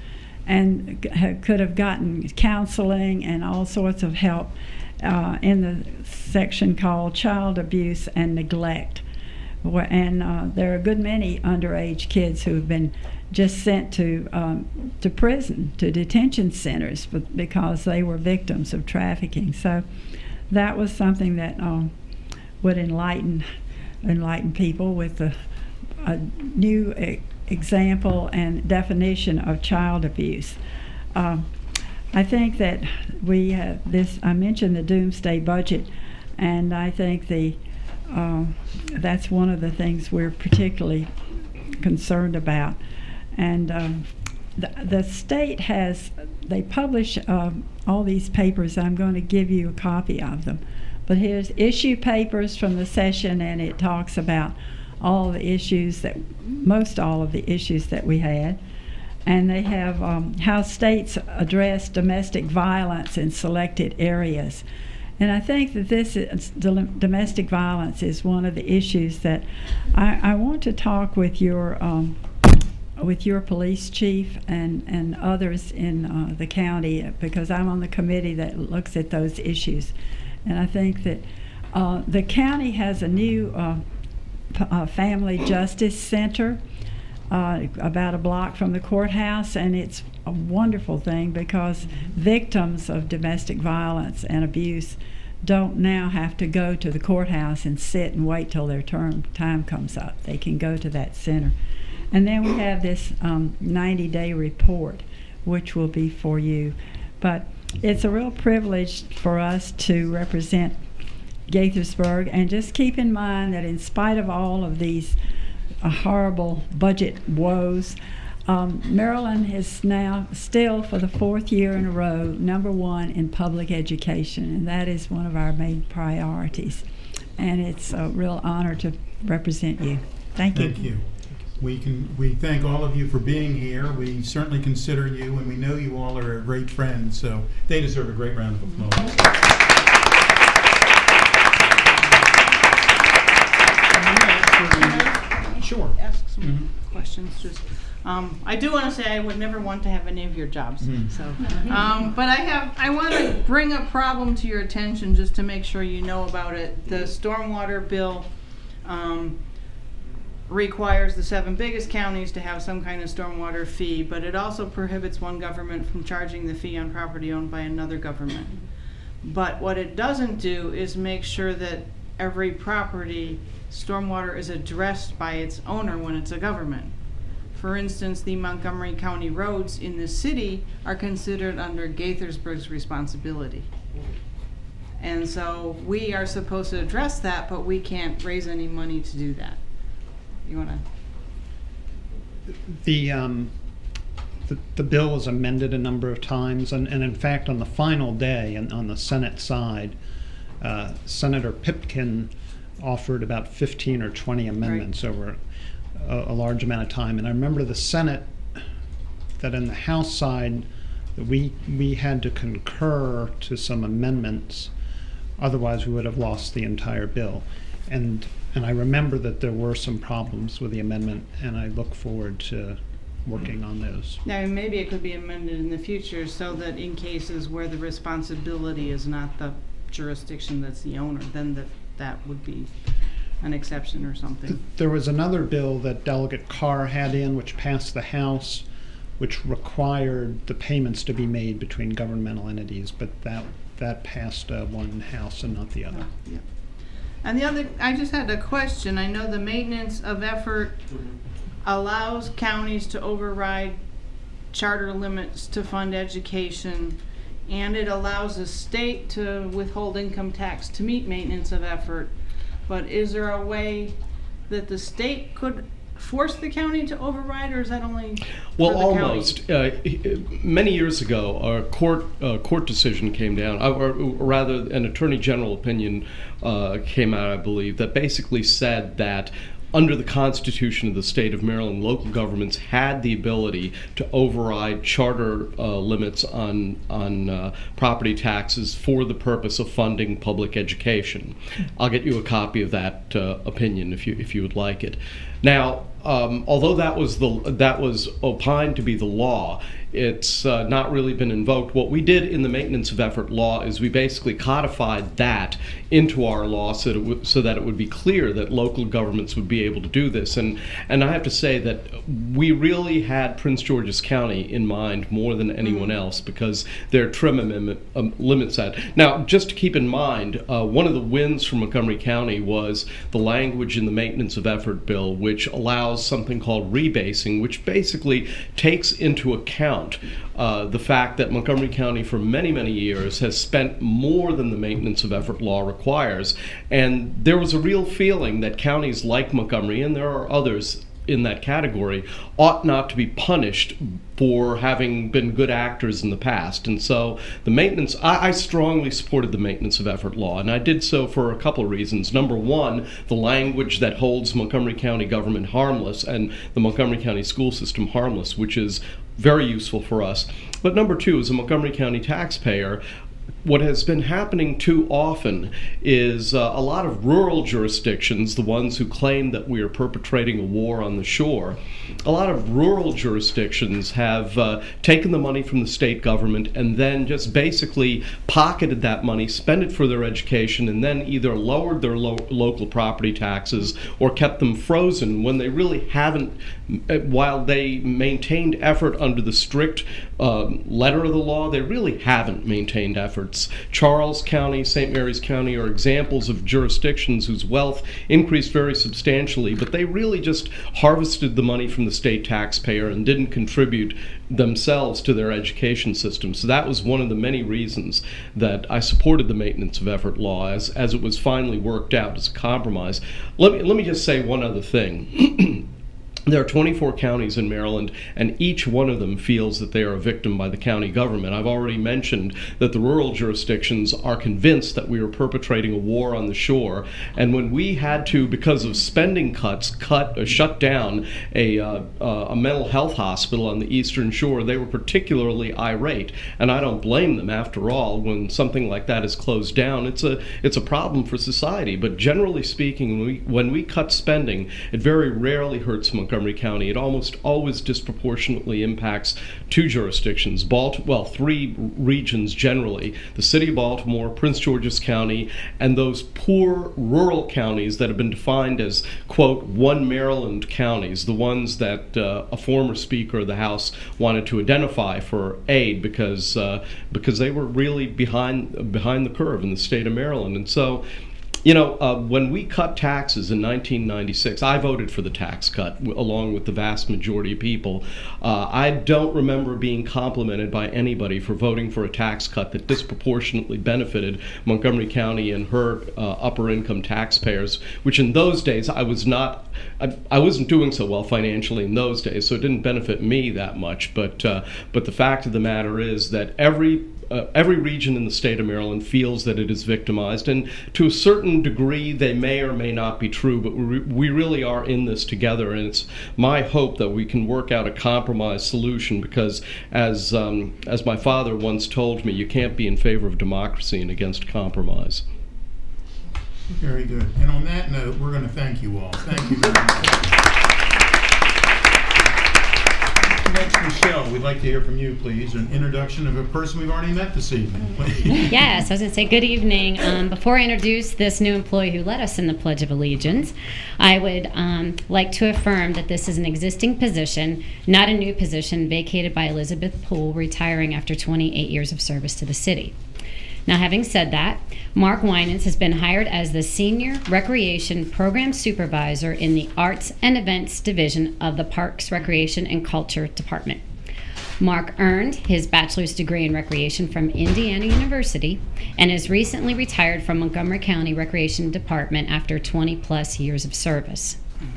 and could have gotten counseling and all sorts of help uh, in the section called child abuse and neglect, Wh- And uh, there are a good many underage kids who have been just sent to um, to prison, to detention centers, b- because they were victims of trafficking. So that was something that um, would enlighten enlighten people with a, a new e- example and definition of child abuse. Um, I think that we have this. I mentioned the doomsday budget, and I think the um, that's one of the things we're particularly concerned about. And um, the, the state has, they publish um, all these papers. I'm going to give you a copy of them. But here's issue papers from the session, and it talks about all the issues that, most all of the issues that we had. And they have um, how states address domestic violence in selected areas. And I think that this is, domestic violence is one of the issues that I, I want to talk with your um, with your police chief and, and others in uh, the county, because I'm on the committee that looks at those issues. And I think that uh, the county has a new uh, p- uh, family justice center uh, about a block from the courthouse, and it's a wonderful thing because victims of domestic violence and abuse don't now have to go to the courthouse and sit and wait till their term time comes up. They can go to that center. And then we have this um, ninety-day report, which will be for you. But it's a real privilege for us to represent Gaithersburg, and just keep in mind that in spite of all of these uh, horrible budget woes, um, Maryland is now still, for the fourth year in a row, number one in public education, and that is one of our main priorities. And it's a real honor to represent you. Thank you. Thank you. We can we thank all of you for being here. We certainly consider you, and we know you all are a great friend, so they deserve a great round of applause. Sure. Ask some Mhm. questions. Just, um, I do want to say I would never want to have any of your jobs. Mhm. So, um, but I have. I want to bring a problem to your attention just to make sure you know about it. The stormwater bill um, requires the seven biggest counties to have some kind of stormwater fee, but it also prohibits one government from charging the fee on property owned by another government. But what it doesn't do is make sure that every property stormwater is addressed by its owner when it's a government. For instance, the Montgomery County roads in the city are considered under Gaithersburg's responsibility. And so we are supposed to address that, but we can't raise any money to do that. You want to? The, um, the the bill was amended a number of times, and, and in fact, on the final day, and on the Senate side, uh, Senator Pipkin offered about fifteen or twenty amendments right. over a, a large amount of time. And I remember the Senate, that in the House side, that we we had to concur to some amendments, otherwise we would have lost the entire bill. And and I remember that there were some problems with the amendment, and I look forward to working on those. Now, maybe it could be amended in the future so that in cases where the responsibility is not the jurisdiction that's the owner, then that that would be an exception or something. There was another bill that Delegate Carr had in, which passed the House, which required the payments to be made between governmental entities, but that that passed uh, one House and not the other. Oh, yeah. And the other, I just had a question. I know the maintenance of effort allows counties to override charter limits to fund education, and it allows the state to withhold income tax to meet maintenance of effort. But is there a way that the state could force the county to override, or is that only well, for the almost. Uh, many years ago, a court uh, court decision came down, or, or rather, an attorney general opinion uh, came out, I believe, that basically said that under the Constitution of the state of Maryland, local governments had the ability to override charter uh, limits on on uh, property taxes for the purpose of funding public education. I'll get you a copy of that uh, opinion if you if you would like it. Now, um, although that was the that was opined to be the law, it's uh, not really been invoked. What we did in the maintenance of effort law is we basically codified that into our law so that it, w- so that it would be clear that local governments would be able to do this. And and I have to say that we really had Prince George's County in mind more than anyone else, because their trim amendment um, limits that. Now, just to keep in mind, uh, one of the wins for Montgomery County was the language in the maintenance of effort bill, which allows something called rebasing, which basically takes into account Uh, the fact that Montgomery County for many, many years has spent more than the maintenance of effort law requires. And there was a real feeling that counties like Montgomery, and there are others in that category, ought not to be punished for having been good actors in the past. And so the maintenance, I, I strongly supported the maintenance of effort law, and I did so for a couple of reasons. Number one, the language that holds Montgomery County government harmless and the Montgomery County school system harmless, which is very useful for us. But number two, as a Montgomery County taxpayer, what has been happening too often is uh, a lot of rural jurisdictions, the ones who claim that we are perpetrating a war on the shore, a lot of rural jurisdictions have uh, taken the money from the state government and then just basically pocketed that money, spent it for their education, and then either lowered their lo- local property taxes or kept them frozen when they really haven't, while they maintained effort under the strict um, letter of the law, they really haven't maintained efforts. Charles County, Saint Mary's County are examples of jurisdictions whose wealth increased very substantially, but they really just harvested the money from the state taxpayer and didn't contribute themselves to their education system. So that was one of the many reasons that I supported the maintenance of effort law as, as it was finally worked out as a compromise. Let me, let me just say one other thing. There are twenty-four counties in Maryland, and each one of them feels that they are a victim by the county government. I've already mentioned that the rural jurisdictions are convinced that we are perpetrating a war on the shore, and when we had to, because of spending cuts, cut uh, shut down a, uh, uh, a mental health hospital on the eastern shore, they were particularly irate, and I don't blame them. After all, when something like that is closed down, it's a it's a problem for society. But generally speaking, when we, when we cut spending, it very rarely hurts Montgomery County. It almost always disproportionately impacts two jurisdictions, Balt- well, three regions generally, the city of Baltimore, Prince George's County, and those poor rural counties that have been defined as, quote, one Maryland counties, the ones that uh, a former Speaker of the House wanted to identify for aid because uh, because they were really behind, behind the curve in the state of Maryland. And so, you know, uh, when we cut taxes in nineteen ninety-six, I voted for the tax cut w- along with the vast majority of people. Uh, I don't remember being complimented by anybody for voting for a tax cut that disproportionately benefited Montgomery County and her uh, upper income taxpayers, which in those days I was not, I, I wasn't doing so well financially in those days, so it didn't benefit me that much. But, uh, but the fact of the matter is that every Uh, every region in the state of Maryland feels that it is victimized, and to a certain degree they may or may not be true, but we, re- we really are in this together, and it's my hope that we can work out a compromise solution, because as um, as my father once told me, you can't be in favor of democracy and against compromise. Very good. And on that note, we're going to thank you all. Thank you very much. Next, Michelle, we'd like to hear from you, please. An introduction of a person we've already met this evening. Yes, I was going to say good evening. Um, before I introduce this new employee who led us in the Pledge of Allegiance, I would um, like to affirm that this is an existing position, not a new position vacated by Elizabeth Poole, retiring after twenty-eight years of service to the city. Now, having said that, Mark Winans has been hired as the Senior Recreation Program Supervisor in the Arts and Events Division of the Parks, Recreation, and Culture Department. Mark earned his bachelor's degree in recreation from Indiana University and is recently retired from Montgomery County Recreation Department after twenty plus years of service.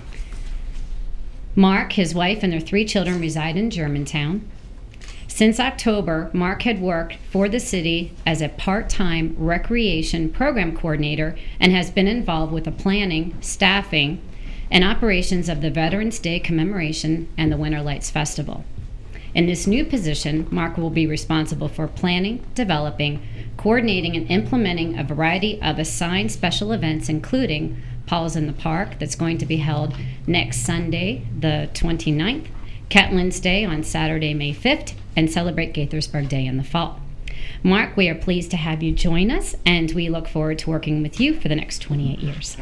Mark, his wife, and their three children reside in Germantown. Since October, Mark had worked for the city as a part-time recreation program coordinator and has been involved with the planning, staffing, and operations of the Veterans Day commemoration and the Winter Lights Festival. In this new position, Mark will be responsible for planning, developing, coordinating, and implementing a variety of assigned special events, including Paul's in the Park, that's going to be held next Sunday, the twenty-ninth, Catlin's Day on Saturday, May fifth, and celebrate Gaithersburg Day in the fall. Mark, we are pleased to have you join us, and we look forward to working with you for the next twenty-eight years.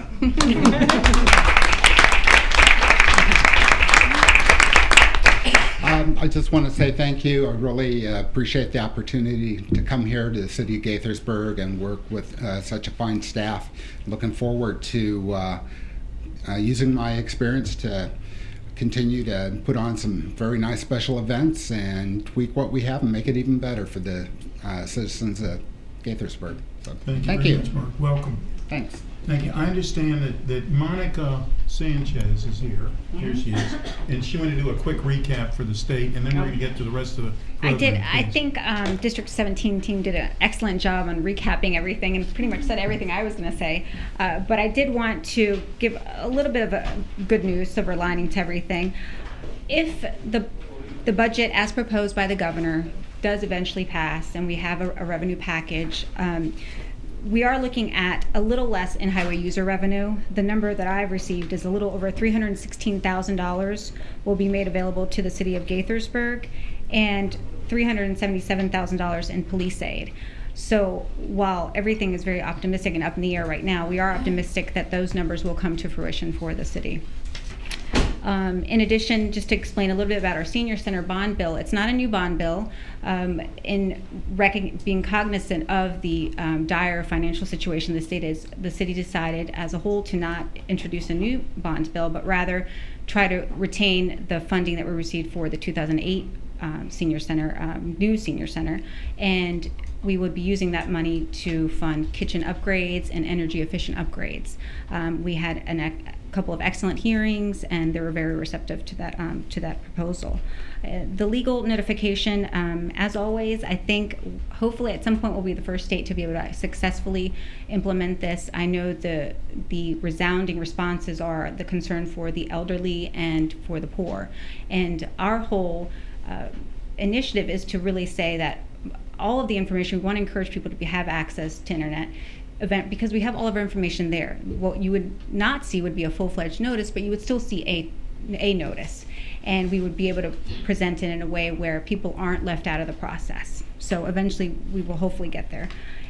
Um, I just want to say thank you. I really uh, appreciate the opportunity to come here to the city of Gaithersburg and work with uh, such a fine staff. Looking forward to uh, uh, using my experience to continue to put on some very nice special events and tweak what we have and make it even better for the uh, citizens of Gaithersburg. So, Thank you thank very you. much, Mark. Welcome. Thanks. Thank you. I understand that, that Monica Sanchez is here. Here she is. And she wanted to do a quick recap for the state, and then we're going to get to the rest of the program. I did. I please. think um, District seventeen team did an excellent job on recapping everything and pretty much said everything I was going to say. Uh, but I did want to give a little bit of a good news, silver lining to everything. If the the budget as proposed by the governor does eventually pass and we have a, a revenue package, um, we are looking at a little less in highway user revenue. The number that I've received is a little over three hundred sixteen thousand dollars will be made available to the city of Gaithersburg and three hundred seventy-seven thousand dollars in police aid. So while everything is very optimistic and up in the air right now, we are optimistic that those numbers will come to fruition for the city. Um, in addition, just to explain a little bit about our senior center bond bill, it's not a new bond bill. Um, in rec- being cognizant of the um, dire financial situation, the state is the city decided as a whole to not introduce a new bond bill, but rather try to retain the funding that we received for the two thousand eight um, senior center, um, new senior center, and we would be using that money to fund kitchen upgrades and energy efficient upgrades. Um, we had an ec- couple of excellent hearings, and they were very receptive to that um, to that proposal. Uh, the legal notification, um, as always, I think hopefully at some point we'll be the first state to be able to successfully implement this. I know the the resounding responses are the concern for the elderly and for the poor, and our whole uh, initiative is to really say that all of the information, we want to encourage people to be, have access to internet event because we have all of our information there. What you would not see would be a full-fledged notice, but you would still see a a notice, and we would be able to present it in a way where people aren't left out of the process. So eventually we will hopefully get there.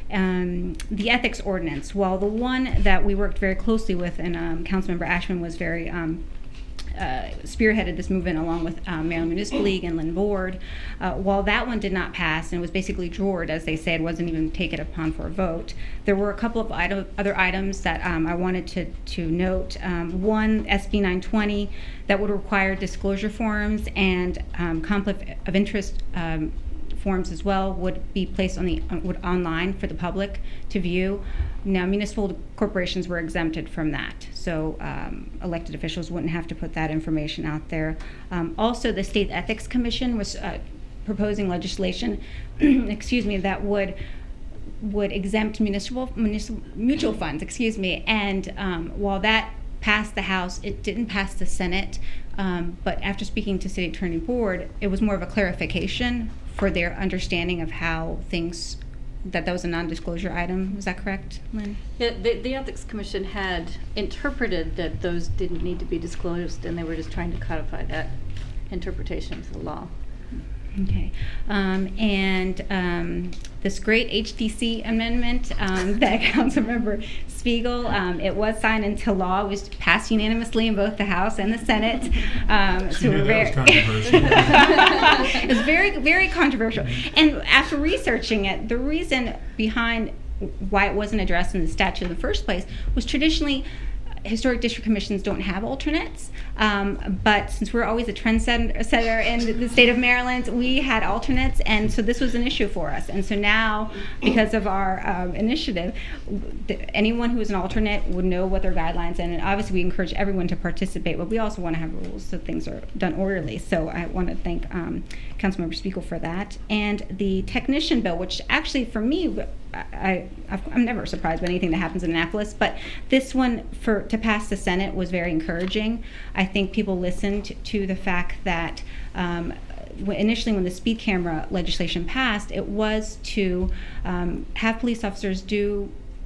Um, the ethics ordinance, while the one that we worked very closely with, and um, Councilmember Ashman was very um, Uh, spearheaded this movement along with um, Maryland Municipal League and Lynn Board. Uh, while that one did not pass and was basically drored, as they said, wasn't even taken upon for a vote, there were a couple of item, other items that um, I wanted to, to note. Um, one, S B nine twenty, that would require disclosure forms and um, conflict of interest um, forms as well would be placed on the uh, would online for the public to view. Now, municipal corporations were exempted from that, so um, elected officials wouldn't have to put that information out there. Um, also, the State Ethics Commission was uh, proposing legislation, excuse me, that would would exempt municipal, municipal mutual funds, excuse me. And um, while that passed the House, it didn't pass the Senate. Um, but after speaking to City Attorney Board, it was more of a clarification for their understanding of how things, that that was a non-disclosure item. Is that correct, Lynn? Yeah, the, the Ethics Commission had interpreted that those didn't need to be disclosed, and they were just trying to codify that interpretation of the law. Okay. Um, and um, this great H T C amendment um, that Councilmember Spiegel, um, it was signed into law. It was passed unanimously in both the House and the Senate. Um, so Yeah, we're that very was controversial. it was very, very controversial. And after researching it, the reason behind why it wasn't addressed in the statute in the first place was traditionally historic district commissions don't have alternates, um, but since we're always a trendsetter in the state of Maryland, we had alternates, and so this was an issue for us. And so now, because of our um, initiative, th- anyone who is an alternate would know what their guidelines are, and obviously we encourage everyone to participate, but we also want to have rules so things are done orderly. So I want to thank um, Councilmember Spiegel for that. And the technician bill, which actually for me, I, I've, I'm never surprised by anything that happens in Annapolis, but this one for to pass the Senate was very encouraging. I think people listened to the fact that um, initially when the speed camera legislation passed, it was to um, have police officers do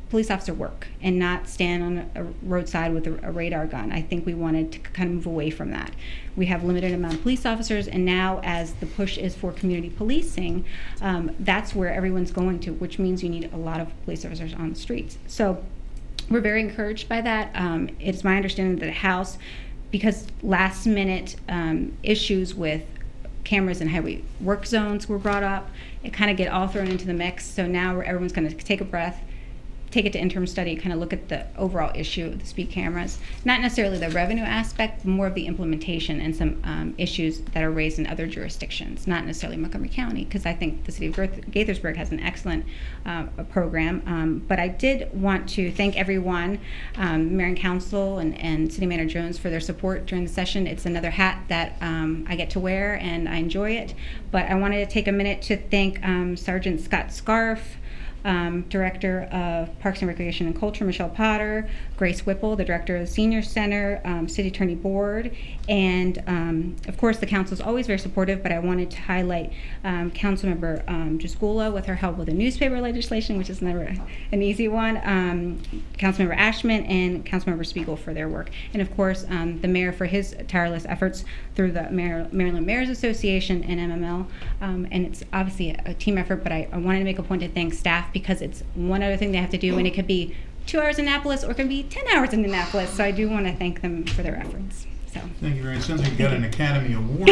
police officer work and not stand on a roadside with a, a radar gun. I think we wanted to kind of move away from that. We have limited amount of police officers, and now as the push is for community policing, um, that's where everyone's going to, which means you need a lot of police officers on the streets. So we're very encouraged by that. Um, it's my understanding that the House, because last minute um, issues with cameras and highway work zones were brought up, it kind of get all thrown into the mix. So now everyone's going to take a breath, take it to interim study, kind of look at the overall issue of the speed cameras. Not necessarily the revenue aspect, but more of the implementation and some um, issues that are raised in other jurisdictions, not necessarily Montgomery County, because I think the city of Gaithersburg has an excellent uh, program. Um, but I did want to thank everyone, um, Mayor and Council and, and City Manager Jones, for their support during the session. It's another hat that um, I get to wear, and I enjoy it. But I wanted to take a minute to thank um, Sergeant Scott Scarf, Um, Director of Parks and Recreation and Culture, Michelle Potter, Grace Whipple, the Director of the Senior Center, um, City Attorney Board, and um, of course the Council is always very supportive, but I wanted to highlight um, Councilmember um, Juscula with her help with the newspaper legislation, which is never an easy one, um, Councilmember Ashman, and Councilmember Spiegel for their work, and of course um, the Mayor for his tireless efforts through the Mar- Maryland Mayors Association and M M L, um, and it's obviously a, a team effort, but I, I wanted to make a point to thank staff, because it's one other thing they have to do, and it could be two hours in Annapolis or it can be ten hours in Annapolis. So I do want to thank them for their efforts. So. Thank you very much. Sounds like you got an Academy Award.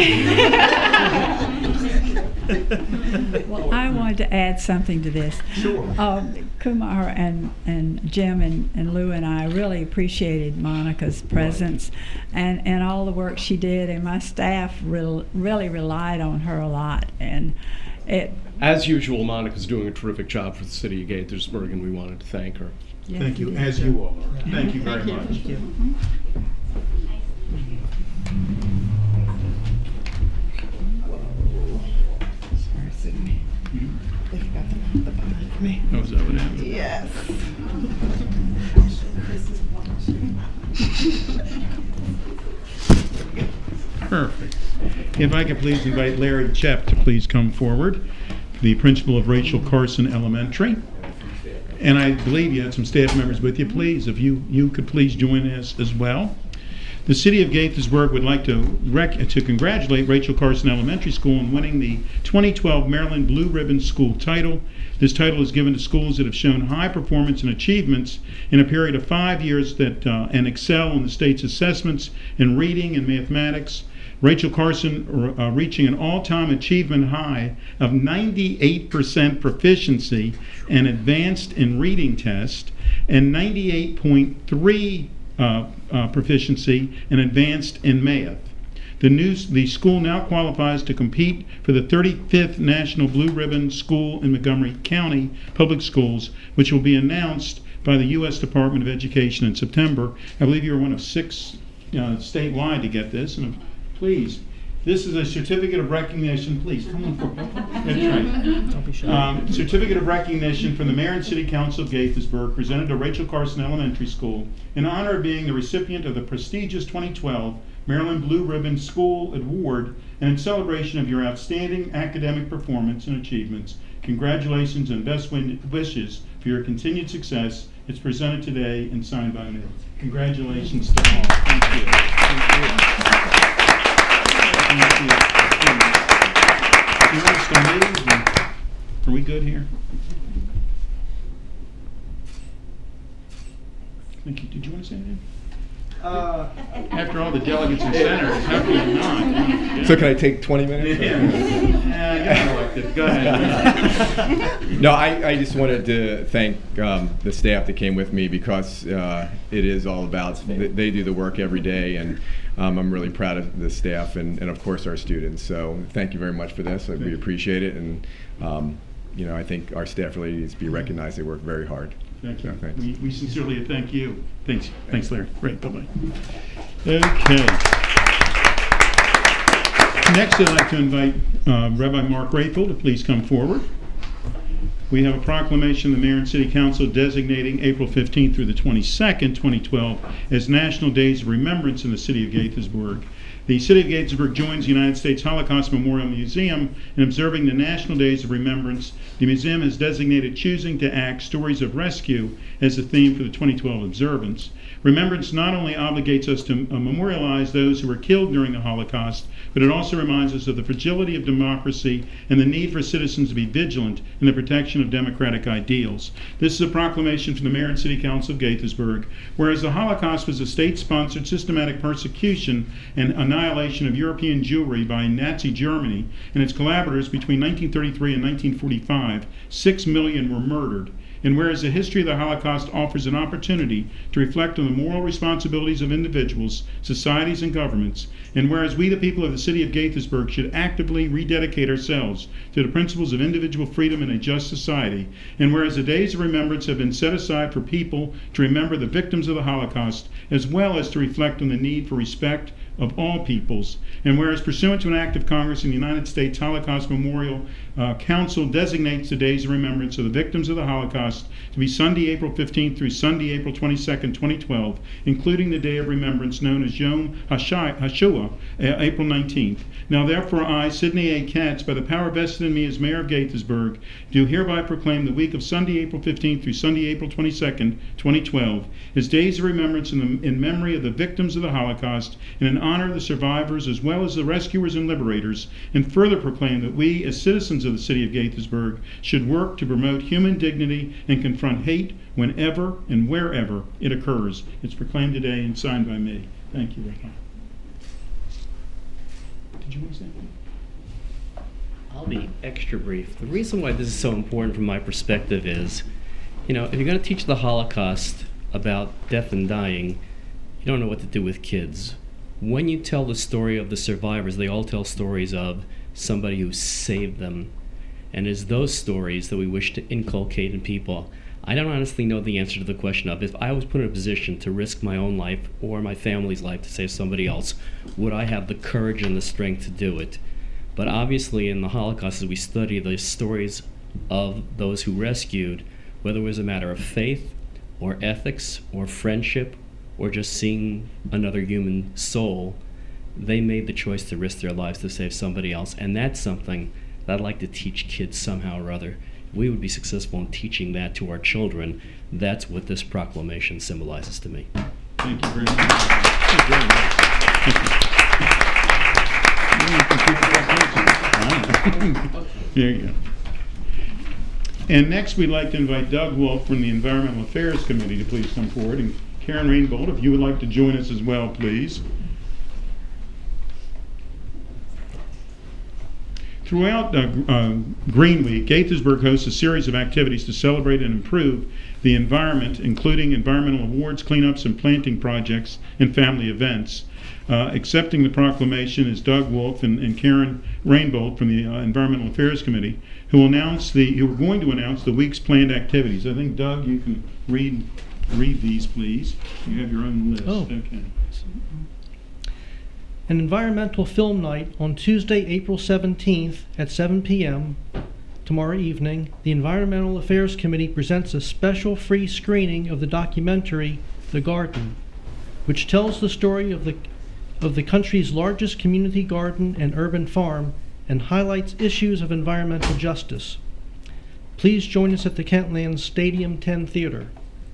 Well, I wanted to add something to this. Sure. Um, Kumar and, and Jim and, and Lou and I really appreciated Monica's presence and, and all the work she did, and my staff re- really relied on her a lot. And it, As usual, Monica's doing a terrific job for the city of Gaithersburg, and we wanted to thank her. yes, Thank you, did. as you all are. Thank you very much. Thank you. Oh, is that what happened? Yes. Perfect. If I could please invite Larry Chepp to please come forward, the principal of Rachel Carson Elementary. And I believe you had some staff members with you. Please, if you, you could please join us as well. The City of Gaithersburg would like to rec- to congratulate Rachel Carson Elementary School on winning the twenty twelve Maryland Blue Ribbon School title. This title is given to schools that have shown high performance and achievements in a period of five years that uh, and excel on the state's assessments in reading and mathematics. Rachel Carson uh, reaching an all-time achievement high of ninety-eight percent proficiency and advanced in reading test, and ninety-eight point three uh, uh, proficiency and advanced in math. The, new, the school now qualifies to compete for the thirty-fifth National Blue Ribbon School in Montgomery County Public Schools, which will be announced by the U S Department of Education in September. I believe you're one of six uh, statewide to get this. And please, this is a certificate of recognition. Please, come on forward. That's right. Don't be shy. Um, certificate of recognition from the Mayor and City Council of Gaithersburg, presented to Rachel Carson Elementary School in honor of being the recipient of the prestigious twenty twelve Maryland Blue Ribbon School Award, and in celebration of your outstanding academic performance and achievements. Congratulations and best wishes for your continued success. It's presented today and signed by me. Congratulations to all. Thank you. Thank you. Thank you. You want us to leave? Are we good here? Thank you. Did you want to say anything? Uh, After all the delegates and senators, how can you not? So can I take twenty minutes? Yeah. Yeah, you're elected. Go ahead. No, I, I just wanted to thank um, the staff that came with me, because uh, it is all about, they, they do the work every day, and um, I'm really proud of the staff and, and of course our students. So thank you very much for this. We appreciate it, and um, you know, I think our staff really needs to be recognized. They work very hard. Thank you. So, thanks. We, we sincerely thank you. Thanks, thanks, Larry. Great, bye-bye. Okay. Next, I'd like to invite uh, Rabbi Mark Rayfield to please come forward. We have a proclamation of the Mayor and City Council designating April fifteenth through the twenty-second, twenty twelve as National Days of Remembrance in the City of Gaithersburg. The City of Gaithersburg joins the United States Holocaust Memorial Museum in observing the National Days of Remembrance. The museum has designated Choosing to Act, Stories of Rescue as the theme for the twenty twelve observance. Remembrance not only obligates us to uh, memorialize those who were killed during the Holocaust, but it also reminds us of the fragility of democracy and the need for citizens to be vigilant in the protection of democratic ideals. This is a proclamation from the Mayor and City Council of Gaithersburg. Whereas the Holocaust was a state-sponsored systematic persecution and annihilation of European Jewry by Nazi Germany and its collaborators between nineteen thirty-three and nineteen forty-five, six million were murdered. And whereas the history of the Holocaust offers an opportunity to reflect on the moral responsibilities of individuals, societies, and governments, and whereas we, the people of the City of Gaithersburg, should actively rededicate ourselves to the principles of individual freedom and a just society, and whereas the days of remembrance have been set aside for people to remember the victims of the Holocaust, as well as to reflect on the need for respect of all peoples, and whereas pursuant to an act of Congress in the United States Holocaust Memorial uh, Council designates the days of remembrance of the victims of the Holocaust to be Sunday, April fifteenth through Sunday, April twenty-second, twenty twelve, including the day of remembrance known as Yom HaShoah, uh, April nineteenth. Now therefore I, Sidney A. Katz, by the power vested in me as Mayor of Gaithersburg, do hereby proclaim the week of Sunday, April fifteenth through Sunday, April twenty-second, twenty twelve, as days of remembrance in, the, in memory of the victims of the Holocaust and in honor of the survivors as well as the rescuers and liberators, and further proclaim that we, as citizens of the City of Gaithersburg, should work to promote human dignity and confront hate whenever and wherever it occurs. It's proclaimed today and signed by me. Thank you, Rick. Did you want to say anything? I'll be extra brief. The reason why this is so important from my perspective is, you know, if you're going to teach the Holocaust about death and dying, you don't know what to do with kids. When you tell the story of the survivors, they all tell stories of somebody who saved them. And it's those stories that we wish to inculcate in people. I don't honestly know the answer to the question of, if I was put in a position to risk my own life or my family's life to save somebody else, would I have the courage and the strength to do it? But obviously in the Holocaust, as we study the stories of those who rescued, whether it was a matter of faith or ethics or friendship or just seeing another human soul, they made the choice to risk their lives to save somebody else. And that's something that I'd like to teach kids somehow or other. If we would be successful in teaching that to our children, that's what this proclamation symbolizes to me. Thank you very much. Thank you very much. There you go. And next we'd like to invite Doug Wolf from the Environmental Affairs Committee to please come forward. And Karen Rainbolt, if you would like to join us as well, please. Throughout uh, uh, Green Week, Gaithersburg hosts a series of activities to celebrate and improve the environment, including environmental awards, cleanups, and planting projects, and family events. Uh, accepting the proclamation is Doug Wolf and, and Karen Rainbolt from the uh, Environmental Affairs Committee, who will announce the who are going to announce the week's planned activities. I think, Doug, you can read read these, please. You have your own list. Oh. Okay. An environmental film night on Tuesday, April seventeenth at seven p.m. Tomorrow evening. The Environmental Affairs Committee presents a special free screening of the documentary The Garden, which tells the story of the of the country's largest community garden and urban farm and highlights issues of environmental justice. Please join us at the Kentlands Stadium ten Theater.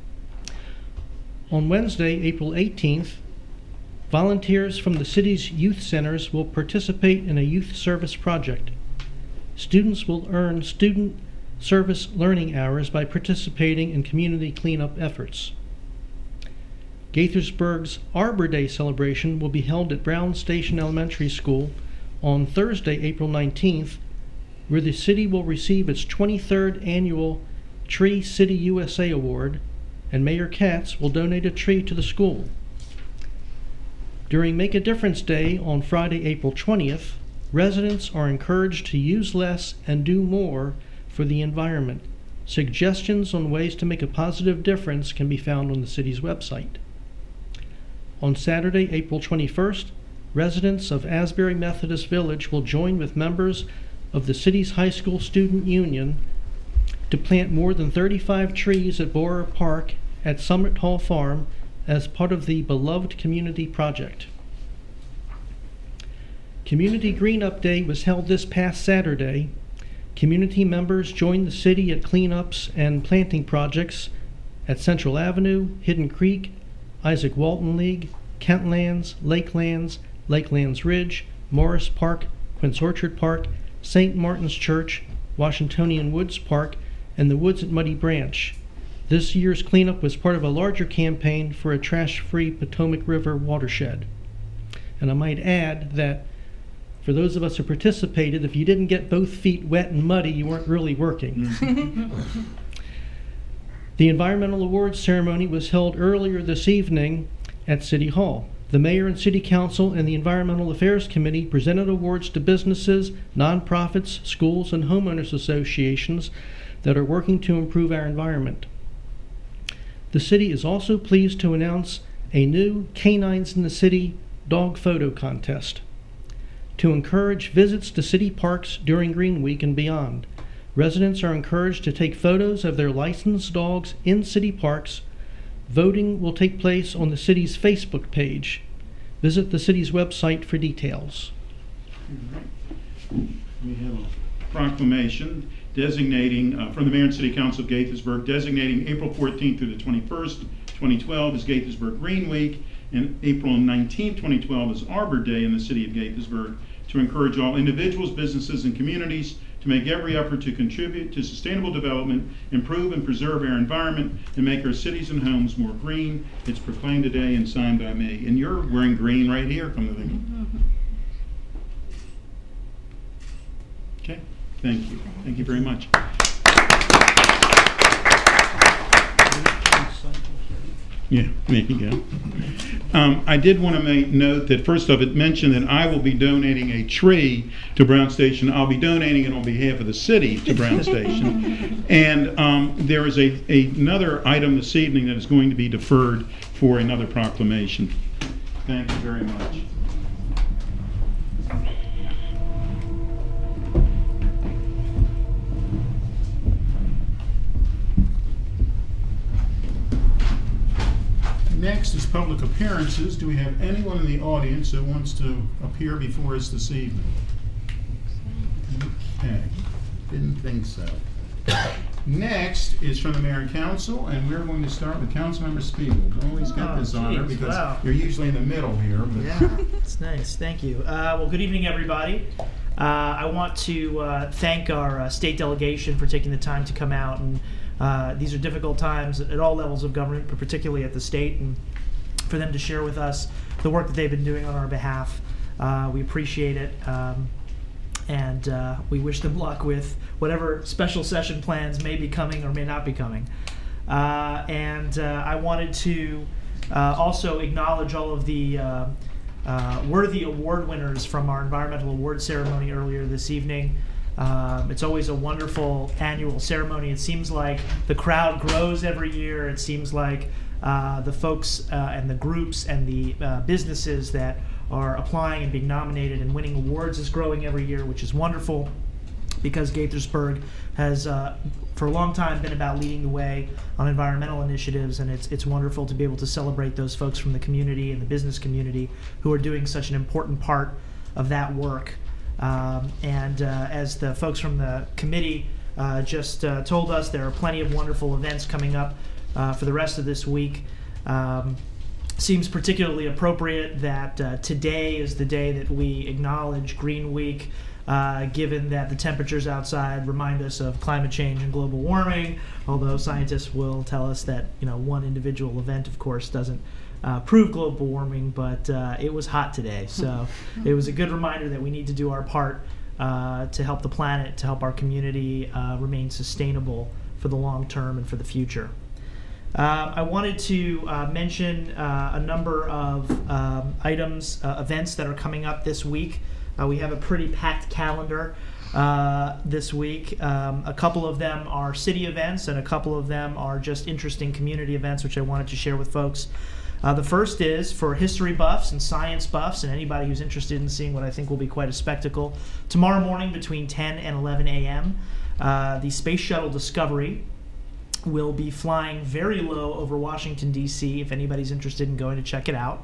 On Wednesday, April eighteenth, volunteers from the city's youth centers will participate in a youth service project. Students will earn student service learning hours by participating in community cleanup efforts. Gaithersburg's Arbor Day celebration will be held at Brown Station Elementary School on Thursday, April nineteenth, where the city will receive its twenty-third annual Tree City U S A Award, and Mayor Katz will donate a tree to the school. During Make a Difference Day on Friday, April twentieth, residents are encouraged to use less and do more for the environment. Suggestions on ways to make a positive difference can be found on the city's website. On Saturday, April twenty-first, residents of Asbury Methodist Village will join with members of the city's high school student union to plant more than thirty-five trees at Borer Park at Summit Hall Farm as part of the Beloved Community Project. Community Green Up Day was held this past Saturday. Community members joined the city at cleanups and planting projects at Central Avenue, Hidden Creek, Isaac Walton League, Kentlands, Lakelands, Lakelands Ridge, Morris Park, Quince Orchard Park, Saint Martin's Church, Washingtonian Woods Park, and the woods at Muddy Branch. This year's cleanup was part of a larger campaign for a trash-free Potomac River watershed. And I might add that for those of us who participated, if you didn't get both feet wet and muddy, you weren't really working. The Environmental Awards ceremony was held earlier this evening at City Hall. The Mayor and City Council and the Environmental Affairs Committee presented awards to businesses, nonprofits, schools, and homeowners associations that are working to improve our environment. The city is also pleased to announce a new Canines in the City dog photo contest to encourage visits to city parks during Green Week and beyond. Residents are encouraged to take photos of their licensed dogs in city parks. Voting will take place on the city's Facebook page. Visit the city's website for details. We have a proclamation designating, uh, from the Mayor and City Council of Gaithersburg, designating April fourteenth through the twenty-first, twenty twelve as Gaithersburg Green Week, and April nineteenth, twenty twelve as Arbor Day in the city of Gaithersburg, to encourage all individuals, businesses, and communities to make every effort to contribute to sustainable development, improve and preserve our environment, and make our cities and homes more green. It's proclaimed today and signed by me. And you're wearing green right here, come to think. Okay, thank you. Thank you very much. Yeah, there you go. Um, I did want to make note that first off, it mentioned that I will be donating a tree to Brown Station. I'll be donating it on behalf of the city to Brown Station. And um, there is a, a another item this evening that is going to be deferred for another proclamation. Thank you very much. Next is public appearances. Do we have anyone in the audience that wants to appear before us this evening? Okay, didn't think so. Next is from the Mayor and Council, and we're going to start with Councilmember Spiegel. Always got Oh, this honor geez, because wow. you're usually in the middle here. But Yeah, it's nice. Thank you. Uh, well, good evening, everybody. Uh, I want to uh, thank our uh, state delegation for taking the time to come out. And uh, these are difficult times at all levels of government, but particularly at the state, and for them to share with us the work that they've been doing on our behalf. Uh, we appreciate it. Um, and uh, we wish them luck with whatever special session plans may be coming or may not be coming. Uh, and uh, I wanted to uh, also acknowledge all of the uh, uh, worthy award winners from our environmental award ceremony earlier this evening. Um, it's always a wonderful annual ceremony. It seems like the crowd grows every year. It seems like uh, the folks uh, and the groups and the uh, businesses that are applying and being nominated and winning awards is growing every year, which is wonderful, because Gaithersburg has uh, for a long time been about leading the way on environmental initiatives, and it's it's wonderful to be able to celebrate those folks from the community and the business community who are doing such an important part of that work. Um, and uh, as the folks from the committee uh, just uh, told us, there are plenty of wonderful events coming up uh, for the rest of this week. Um, seems particularly appropriate that uh, today is the day that we acknowledge Green Week, uh, given that the temperatures outside remind us of climate change and global warming, although scientists will tell us that, you know, one individual event, of course, doesn't Uh, prove global warming, but uh, it was hot today, so it was a good reminder that we need to do our part uh, to help the planet, to help our community uh, remain sustainable for the long term and for the future. Uh, I wanted to uh, mention uh, a number of um, items, uh, events that are coming up this week. Uh, we have a pretty packed calendar uh, this week. Um, a couple of them are city events, and a couple of them are just interesting community events, which I wanted to share with folks. Uh, the first is for history buffs and science buffs and anybody who's interested in seeing what I think will be quite a spectacle. Tomorrow morning between ten and eleven a.m., uh, the Space Shuttle Discovery will be flying very low over Washington, D C, if anybody's interested in going to check it out.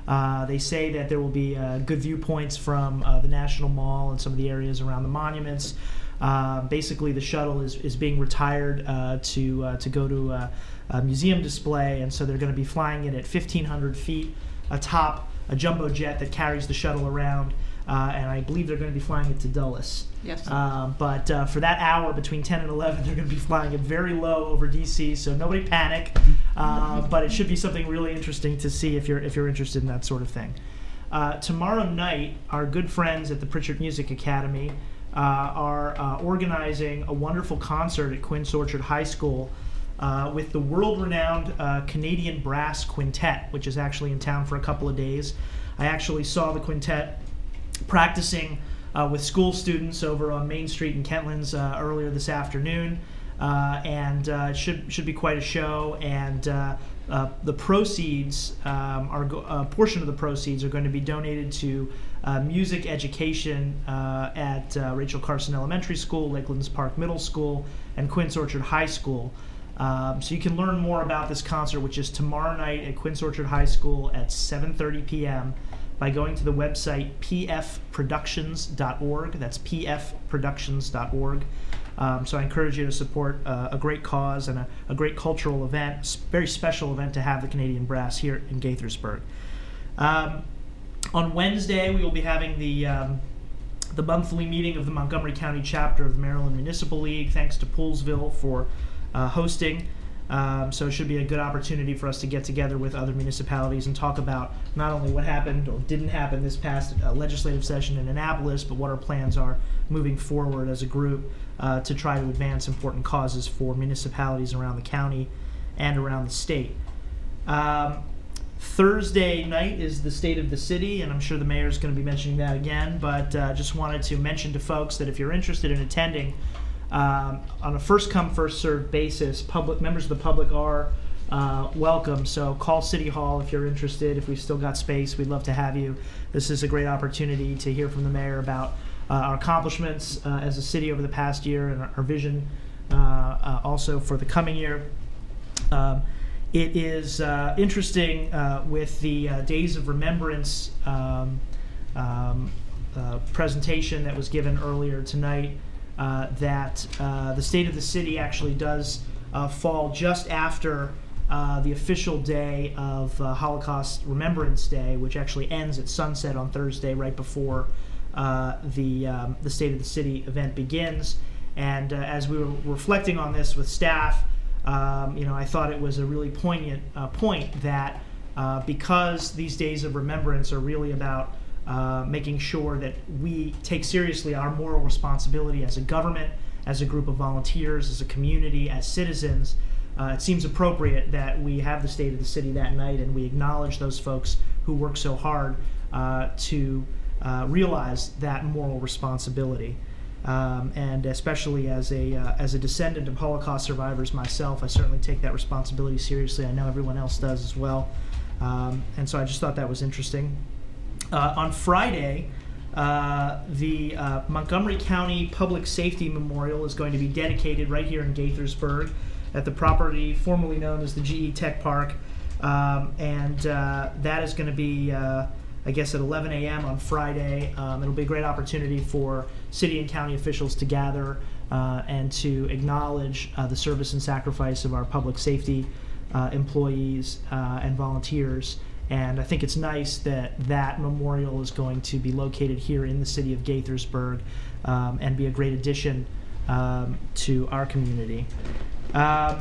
Uh, they say that there will be uh, good viewpoints from uh, the National Mall and some of the areas around the monuments. Uh, basically, the shuttle is, is being retired uh, to uh, to go to uh, a museum display, and so they're going to be flying it at fifteen hundred feet atop a jumbo jet that carries the shuttle around, uh, and I believe they're going to be flying it to Dulles. Yes. Uh, but uh, for that hour between ten and eleven, they're going to be flying it very low over D C, so nobody panic. Uh, but it should be something really interesting to see if you're if you're interested in that sort of thing. Uh, tomorrow night, our good friends at the Pritchard Music Academy uh, are uh, organizing a wonderful concert at Quince Orchard High School uh, with the world-renowned uh, Canadian Brass Quintet, which is actually in town for a couple of days. I actually saw the quintet practicing uh, with school students over on Main Street in Kentlands uh, earlier this afternoon. Uh, and uh, it should should be quite a show. And uh, uh, the proceeds um, are go- a portion of the proceeds are going to be donated to uh, music education uh, at uh, Rachel Carson Elementary School, Lakelands Park Middle School, and Quince Orchard High School. Um, so you can learn more about this concert, which is tomorrow night at Quince Orchard High School at seven thirty p.m. by going to the website p f productions dot org. That's p f productions dot org. Um, so I encourage you to support uh, a great cause and a, a great cultural event, very special event to have the Canadian Brass here in Gaithersburg. Um, on Wednesday, we will be having the um, the monthly meeting of the Montgomery County chapter of the Maryland Municipal League. Thanks to Poolsville for uh, hosting. Um, so it should be a good opportunity for us to get together with other municipalities and talk about not only what happened or didn't happen this past uh, legislative session in Annapolis, but what our plans are moving forward as a group uh, to try to advance important causes for municipalities around the county and around the state. Um, Thursday night is the State of the City, and I'm sure the mayor is going to be mentioning that again, but uh, just wanted to mention to folks that if you're interested in attending, Um, on a first-come, first-served basis, public members of the public are uh, welcome. So call City Hall if you're interested. If we've still got space, we'd love to have you. This is a great opportunity to hear from the mayor about uh, our accomplishments uh, as a city over the past year and our, our vision uh, uh, also for the coming year. Um, it is uh, interesting uh, with the uh, Days of Remembrance um, um, uh, presentation that was given earlier tonight. Uh, that uh, the State of the City actually does uh, fall just after uh, the official day of uh, Holocaust Remembrance Day, which actually ends at sunset on Thursday, right before uh, the um, the State of the City event begins. And uh, as we were reflecting on this with staff, um, you know, I thought it was a really poignant uh, point that uh, because these days of remembrance are really about Uh, making sure that we take seriously our moral responsibility as a government, as a group of volunteers, as a community, as citizens, uh, it seems appropriate that we have the State of the City that night and we acknowledge those folks who work so hard uh, to uh, realize that moral responsibility. Um, and especially as a uh, as a descendant of Holocaust survivors myself, I certainly take that responsibility seriously. I know everyone else does as well. Um, and so I just thought that was interesting. Uh, on Friday, uh, the uh, Montgomery County Public Safety Memorial is going to be dedicated right here in Gaithersburg at the property formerly known as the G E Tech Park. Um, and uh, that is going to be, uh, I guess, at eleven a.m. on Friday. Um, it'll be a great opportunity for city and county officials to gather uh, and to acknowledge uh, the service and sacrifice of our public safety uh, employees uh, and volunteers. And I think it's nice that that memorial is going to be located here in the city of Gaithersburg um, and be a great addition um, to our community. Um,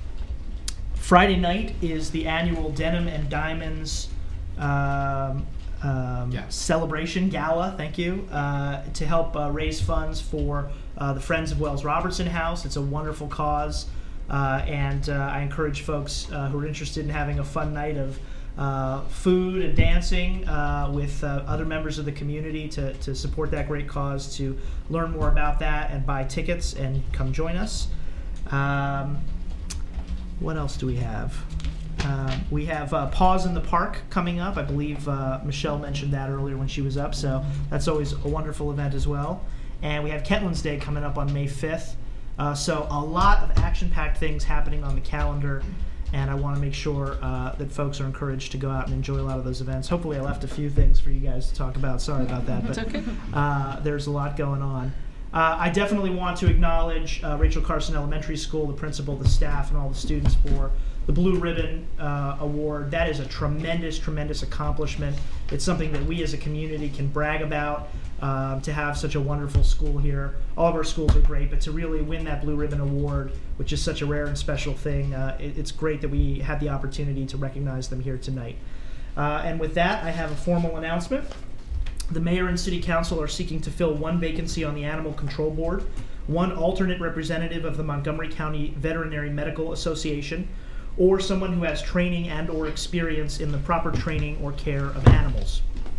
Friday night is the annual Denim and Diamonds um, um, Yeah. celebration gala, thank you, uh, to help uh, raise funds for uh, the Friends of Wells Robertson House. It's a wonderful cause, uh, and uh, I encourage folks uh, who are interested in having a fun night of Uh, food and dancing uh, with uh, other members of the community to, to support that great cause, to learn more about that and buy tickets and come join us. Um, what else do we have? Um, we have uh, Paws in the Park coming up. I believe uh, Michelle mentioned that earlier when she was up, so that's always a wonderful event as well. And we have Kentlands Day coming up on May fifth. Uh, so a lot of action-packed things happening on the calendar. and I want to make sure uh, that folks are encouraged to go out and enjoy a lot of those events. Hopefully I left a few things for you guys to talk about. Sorry about that. That's but, okay. Uh, there's a lot going on. Uh, I definitely want to acknowledge uh, Rachel Carson Elementary School, the principal, the staff, and all the students for the Blue Ribbon uh, Award. That is a tremendous, tremendous accomplishment. It's something that we as a community can brag about, uh, to have such a wonderful school here. All of our schools are great, but to really win that Blue Ribbon Award, which is such a rare and special thing, uh, it, it's great that we had the opportunity to recognize them here tonight. Uh, and with that, I have a formal announcement. The mayor and city council are seeking to fill one vacancy on the Animal Control Board, one alternate representative of the Montgomery County Veterinary Medical Association, or someone who has training and or experience in the proper training or care of animals.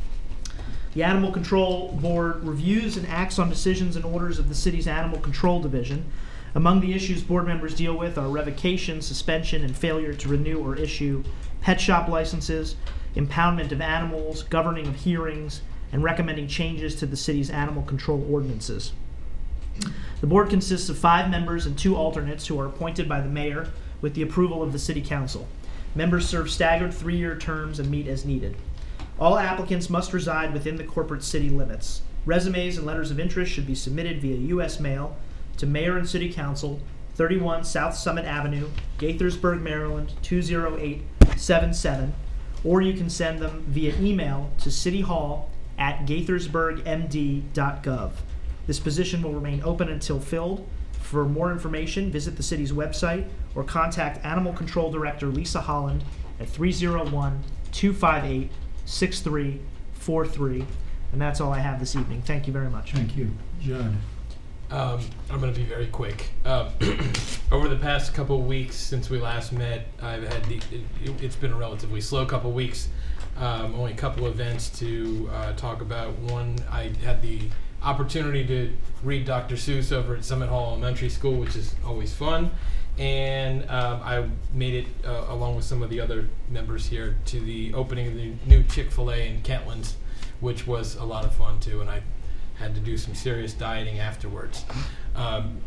The Animal Control Board reviews and acts on decisions and orders of the city's Animal Control Division. Among the issues board members deal with are revocation, suspension, and failure to renew or issue pet shop licenses, impoundment of animals, governing of hearings, and recommending changes to the city's animal control ordinances. The board consists of five members and two alternates who are appointed by the mayor with the approval of the city council. Members serve staggered three-year terms and meet as needed. All applicants must reside within the corporate city limits. Resumes and letters of interest should be submitted via U S mail to Mayor and City Council, thirty-one South Summit Avenue, Gaithersburg, Maryland, two zero eight seven seven, or you can send them via email to City Hall at gaithersburg m d dot gov. This position will remain open until filled. For more information, visit the city's website or contact Animal Control Director Lisa Holland at three oh one, two five eight, six three four three. And that's all I have this evening. Thank you very much. Thank you. Judd. Um, I'm going to be very quick. Uh, over the past couple of weeks since we last met, I've had the, it, it's been a relatively slow couple of weeks. Um, only a couple events to uh, talk about. One, I had the opportunity to read Doctor Seuss over at Summit Hall Elementary School, which is always fun. And um, I made it, uh, along with some of the other members here, to the opening of the new Chick-fil-A in Kentlands, which was a lot of fun too. And I had to do some serious dieting afterwards. Um,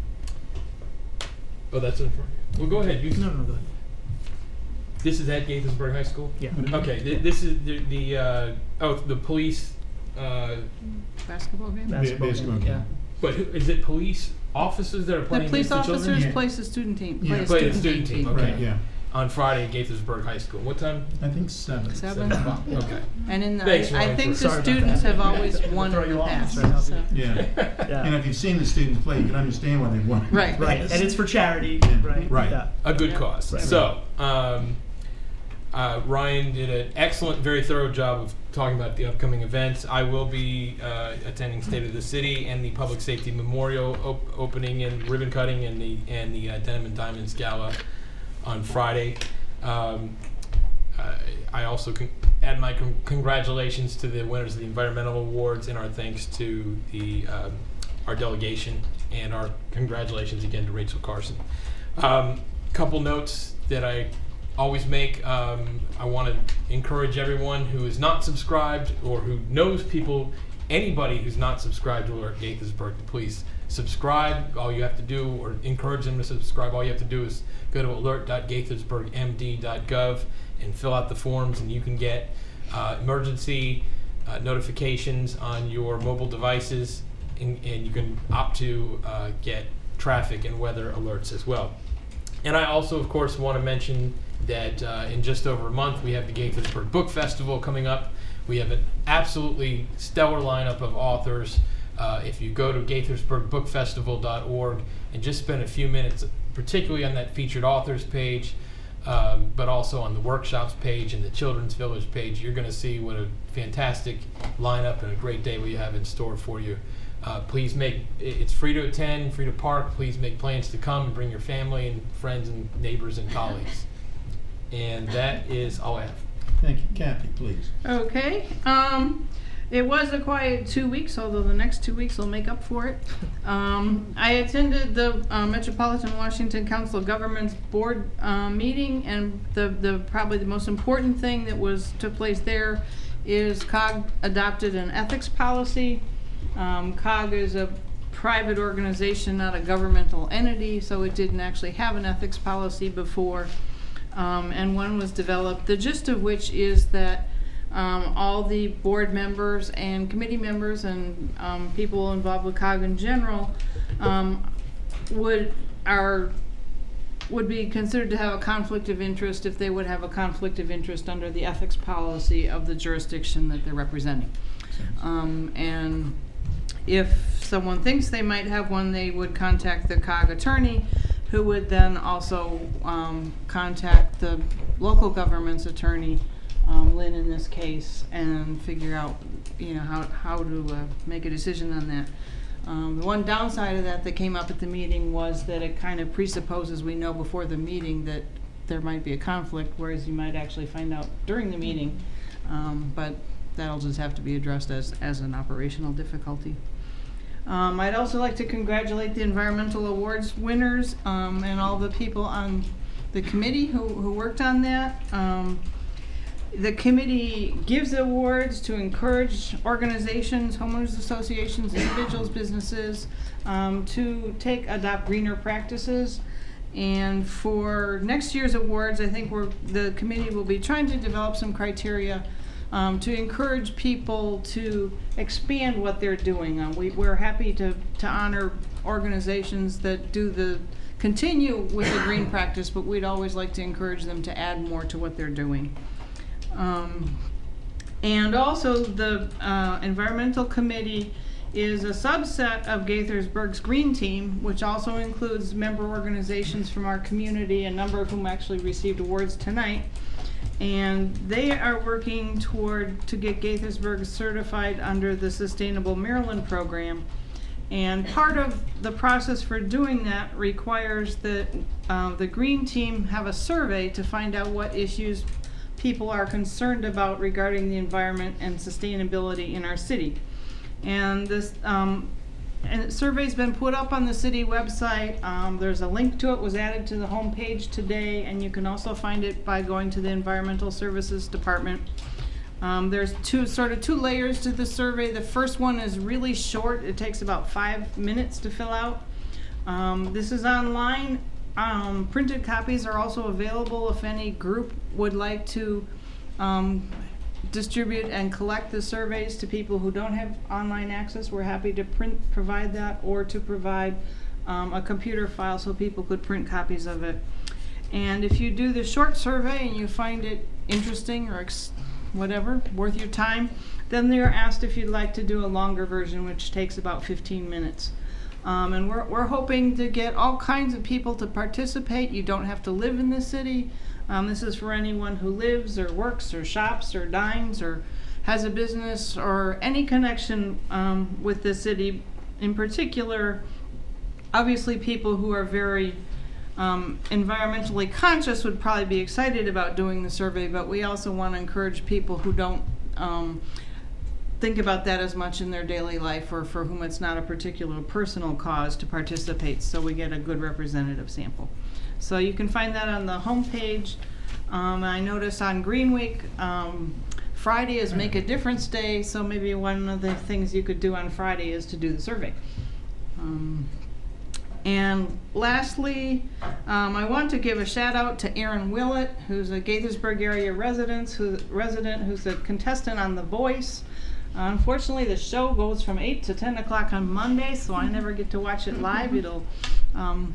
oh, that's in front of you. Well, go ahead. You no, no, go ahead. This is at Gaithersburg High School? Yeah. Okay, th- this is the, the uh, oh, the police... Uh, Basketball game? Basketball Basketball game, game. yeah. but who, is it police officers that are The playing police against the children? officers Yeah. plays the student team. Yeah. Play a Play the student, student team, okay. Right, yeah. On Friday at Gaithersburg High School. What time? I think seven. Seven. o'clock. Okay. And in the, Thanks, I, I Ryan, think for- the sorry about students that. have always won Throw in you the off, past. that's right. So. Yeah. Yeah. And if you've seen the students play, you can understand why they won. Right. Right, and it's for charity, Yeah. right? Right. Yeah. A good Yeah. cause. Right. So, um, uh, Ryan did an excellent, very thorough job of talking about the upcoming events. I will be uh, attending State of the City and the Public Safety Memorial op- opening and ribbon cutting and the and the uh, Denim and Diamonds Gala on Friday. Um, uh, I also con- add my con- congratulations to the winners of the environmental awards and our thanks to the um, our delegation and our congratulations again to Rachel Carson. Um, couple notes that I always make. Um, I want to encourage everyone who is not subscribed or who knows people, anybody who's not subscribed to Alert Gaithersburg, to please subscribe. All you have to do, or encourage them to subscribe, all you have to do is go to alert dot gaithersburg m d dot gov and fill out the forms, and you can get uh, emergency uh, notifications on your mobile devices, and, and you can opt to uh, get traffic and weather alerts as well. And I also, of course, want to mention that uh, in just over a month we have the Gaithersburg Book Festival coming up. We have an absolutely stellar lineup of authors. Uh, if you go to gaithersburg book festival dot org and just spend a few minutes, particularly on that featured authors page, um, but also on the workshops page and the Children's Village page, you're going to see what a fantastic lineup and a great day we have in store for you. Uh, please make, it's free to attend, free to park. Please make plans to come and bring your family and friends and neighbors and colleagues. And that is all I have. Thank you. Kathy, please. Okay. Um, it was a quiet two weeks, although the next two weeks will make up for it. Um, I attended the uh, Metropolitan Washington Council of Governments Board uh, meeting, and the, the probably the most important thing that was took place there is C O G adopted an ethics policy. Um, C O G is a private organization, not a governmental entity, so it didn't actually have an ethics policy before. um, and one was developed, the gist of which is that um, all the board members and committee members and um, people involved with C O G in general um, would are would be considered to have a conflict of interest if they would have a conflict of interest under the ethics policy of the jurisdiction that they're representing. Um, and if someone thinks they might have one, they would contact the C O G attorney, who would then also um, contact the local government's attorney, um, Lynn in this case, and figure out, you know, how, how to uh, make a decision on that. Um, the one downside of that that came up at the meeting was that it kind of presupposes we know before the meeting that there might be a conflict, whereas you might actually find out during the meeting. Um, but that'll just have to be addressed as, as an operational difficulty. Um, I'd also like to congratulate the environmental awards winners um, and all the people on the committee who, who worked on that. Um, The committee gives awards to encourage organizations, homeowners associations, individuals, businesses um, to take adopt greener practices. And for next year's awards, I think we're, the committee will be trying to develop some criteria um, to encourage people to expand what they're doing. Uh, we, we're happy to, to honor organizations that do the continue with the green practice, but we'd always like to encourage them to add more to what they're doing. Um, and also the uh, environmental committee is a subset of Gaithersburg's Green Team, which also includes member organizations from our community, a number of whom actually received awards tonight. And they are working toward to get Gaithersburg certified under the Sustainable Maryland program. And part of the process for doing that requires that uh, the Green Team have a survey to find out what issues people are concerned about regarding the environment and sustainability in our city. And this um, and the survey's been put up on the city website. Um, there's a link to it, was added to the home page today, and you can also find it by going to the Environmental Services Department. Um, there's two sort of two layers to the survey. The first one is really short. It takes about five minutes to fill out. Um, this is online. Um, printed copies are also available if any group would like to um, distribute and collect the surveys to people who don't have online access. We're happy to print, provide that, or to provide um, a computer file so people could print copies of it. And if you do the short survey and you find it interesting or ex whatever, worth your time, then they're asked if you'd like to do a longer version, which takes about fifteen minutes. Um, and we're, we're hoping to get all kinds of people to participate. You don't have to live in the city. Um, this is for anyone who lives or works or shops or dines or has a business or any connection um, with the city. In particular, obviously people who are very um, environmentally conscious would probably be excited about doing the survey, but we also want to encourage people who don't um, think about that as much in their daily life, or for whom it's not a particular personal cause, to participate, so we get a good representative sample. So you can find that on the homepage. Um, I notice on Green Week, um, Friday is Make a Difference Day, so maybe one of the things you could do on Friday is to do the survey. Um, and lastly, um, I want to give a shout out to Aaron Willett, who's a Gaithersburg area resident, who, resident who's a contestant on The Voice. Uh, unfortunately, the show goes from eight to ten o'clock on Monday, so I never get to watch it live. It'll, um,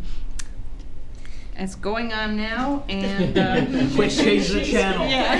it's going on now, and uh, Please change the channel. Yeah,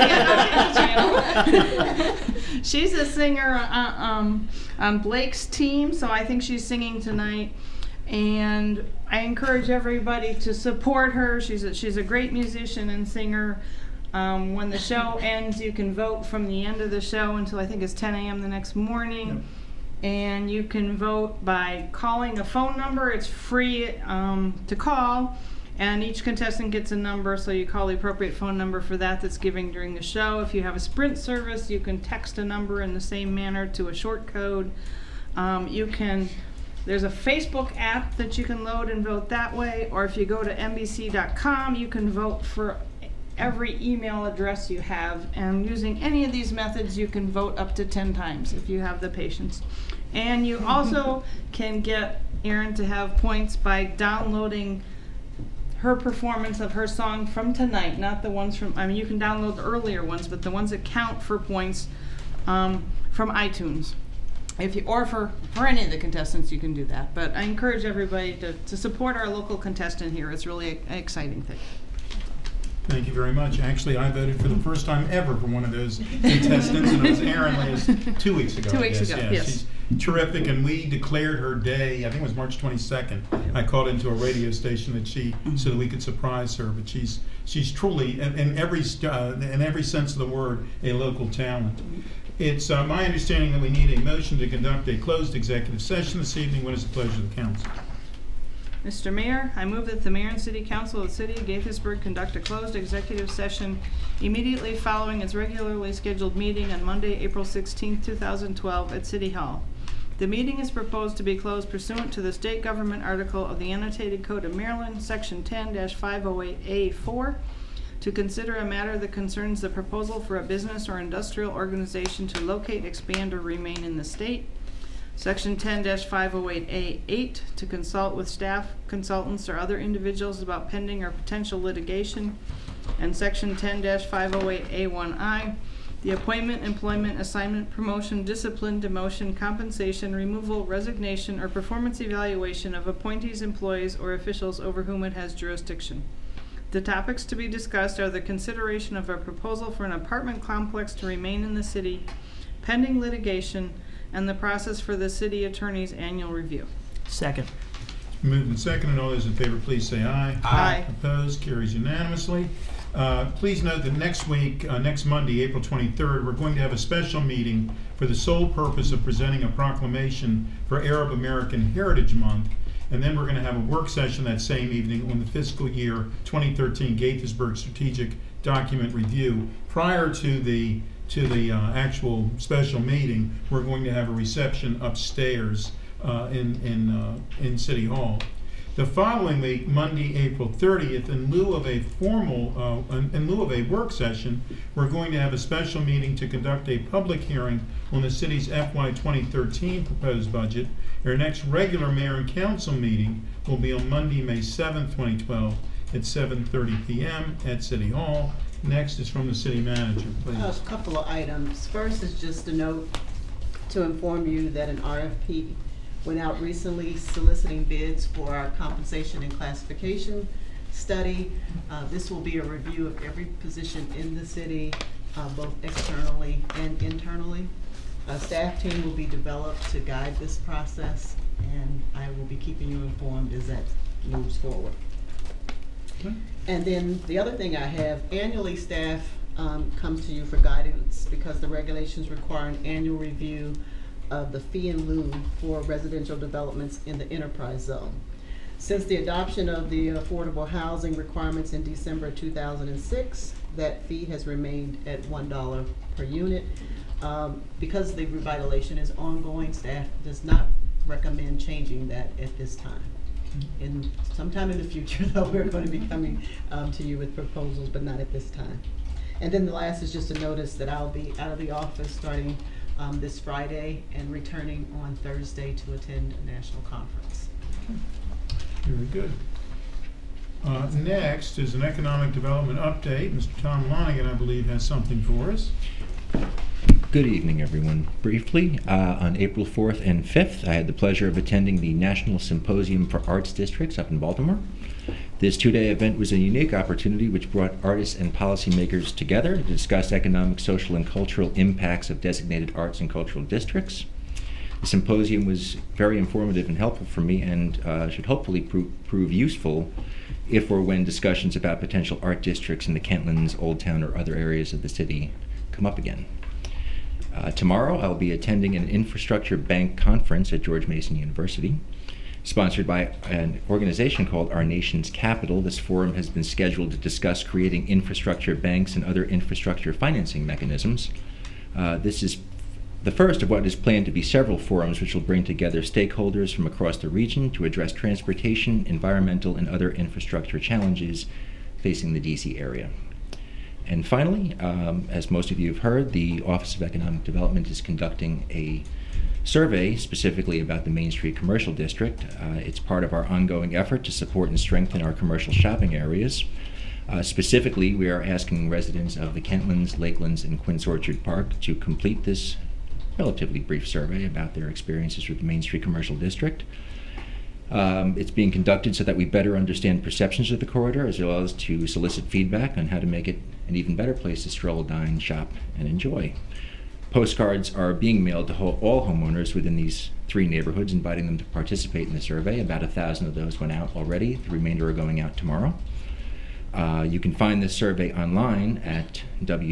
she's, yeah, she's a singer uh, um, on Blake's team, so I think she's singing tonight. And I encourage everybody to support her. She's a, she's a great musician and singer. Um, when the show ends, you can vote from the end of the show until I think it's ten A M the next morning. Yep. And you can vote by calling a phone number. It's free um, to call, and each contestant gets a number, so you call the appropriate phone number for that that's given during the show. If you have a Sprint service, you can text a number in the same manner to a short code. Um, you can There's a Facebook app that you can load and vote that way, or if you go to N B C dot com, you can vote for every email address you have, and using any of these methods you can vote up to ten times if you have the patience. And you also can get Erin to have points by downloading her performance of her song from tonight, not the ones from, I mean, you can download the earlier ones, but the ones that count for points um, from iTunes. If you, or for, for any of the contestants, you can do that. But I encourage everybody to, to support our local contestant here. It's really an exciting thing. Thank you very much. Actually, I voted for the first time ever for one of those contestants, and it was Erin Liz two weeks ago. Two I weeks guess. ago, Yeah, yes. She's terrific, and we declared her day, I think it was March twenty-second. I called into a radio station that she, so that we could surprise her. But she's she's truly, in, in every uh, in every sense of the word, a local talent. It's uh, my understanding that we need a motion to conduct a closed executive session this evening. What is the pleasure of the council? Mister Mayor, I move that the Mayor and City Council of the City of Gaithersburg conduct a closed executive session immediately following its regularly scheduled meeting on Monday, April sixteenth, two thousand twelve at City Hall. The meeting is proposed to be closed pursuant to the State Government Article of the Annotated Code of Maryland, Section ten dash five oh eight A four, to consider a matter that concerns the proposal for a business or industrial organization to locate, expand, or remain in the state. Section ten dash five oh eight A eight, to consult with staff, consultants, or other individuals about pending or potential litigation. And Section ten dash five oh eight A one I, the appointment, employment, assignment, promotion, discipline, demotion, compensation, removal, resignation, or performance evaluation of appointees, employees, or officials over whom it has jurisdiction. The topics to be discussed are the consideration of a proposal for an apartment complex to remain in the city, pending litigation, and the process for the city attorney's annual review. Second. Moved and seconded. All those in favor, please say aye. Aye. Opposed? Carries unanimously. Uh, please note that next week, uh, next Monday, April twenty-third, we're going to have a special meeting for the sole purpose of presenting a proclamation for Arab American Heritage Month. And then we're going to have a work session that same evening on the fiscal year twenty thirteen Gaithersburg Strategic Document Review. Prior to the to the uh, actual special meeting, we're going to have a reception upstairs uh, in in uh, in City Hall. The following week, Monday, April thirtieth, in lieu of a formal, uh, in, in lieu of a work session, we're going to have a special meeting to conduct a public hearing on the city's F Y twenty thirteen proposed budget. Our next regular mayor and council meeting will be on Monday, May seventh, twenty twelve, at seven thirty p m at City Hall. Next is from the city manager, please. A couple of items. First is just a note to inform you that an R F P went out recently soliciting bids for our compensation and classification study. Uh, this will be a review of every position in the city, uh, both externally and internally. A staff team will be developed to guide this process, and I will be keeping you informed as that moves forward. Okay. And then the other thing I have, annually staff um, comes to you for guidance because the regulations require an annual review of the fee in lieu for residential developments in the enterprise zone. Since the adoption of the affordable housing requirements in December two thousand six, that fee has remained at one dollar per unit. Um, because the revitalization is ongoing, staff does not recommend changing that at this time. In sometime in the future, though, we're going to be coming um, to you with proposals, but not at this time. And then the last is just a notice that I'll be out of the office starting um, this Friday and returning on Thursday to attend a national conference. Very good. Uh, next is an economic development update. Mister Tom Lonigan, I believe, has something for us. Good evening, everyone. Briefly, uh, on April fourth and fifth, I had the pleasure of attending the National Symposium for Arts Districts up in Baltimore. This two-day event was a unique opportunity which brought artists and policymakers together to discuss economic, social, and cultural impacts of designated arts and cultural districts. The symposium was very informative and helpful for me and uh, should hopefully pro- prove useful if or when discussions about potential art districts in the Kentlands, Old Town, or other areas of the city come up again. Uh, tomorrow, I'll be attending an infrastructure bank conference at George Mason University, sponsored by an organization called Our Nation's Capital. This forum has been scheduled to discuss creating infrastructure banks and other infrastructure financing mechanisms. Uh, this is the first of what is planned to be several forums which will bring together stakeholders from across the region to address transportation, environmental, and other infrastructure challenges facing the D C area. And finally, um, as most of you have heard, the Office of Economic Development is conducting a survey specifically about the Main Street Commercial District. Uh, it's part of our ongoing effort to support and strengthen our commercial shopping areas. Uh, specifically, we are asking residents of the Kentlands, Lakelands, and Quince Orchard Park to complete this relatively brief survey about their experiences with the Main Street Commercial District. Um, it's being conducted so that we better understand perceptions of the corridor, as well as to solicit feedback on how to make it an even better place to stroll, dine, shop, and enjoy. Postcards are being mailed to ho- all homeowners within these three neighborhoods, inviting them to participate in the survey. About a thousand of those went out already. The remainder are going out tomorrow. Uh, you can find this survey online at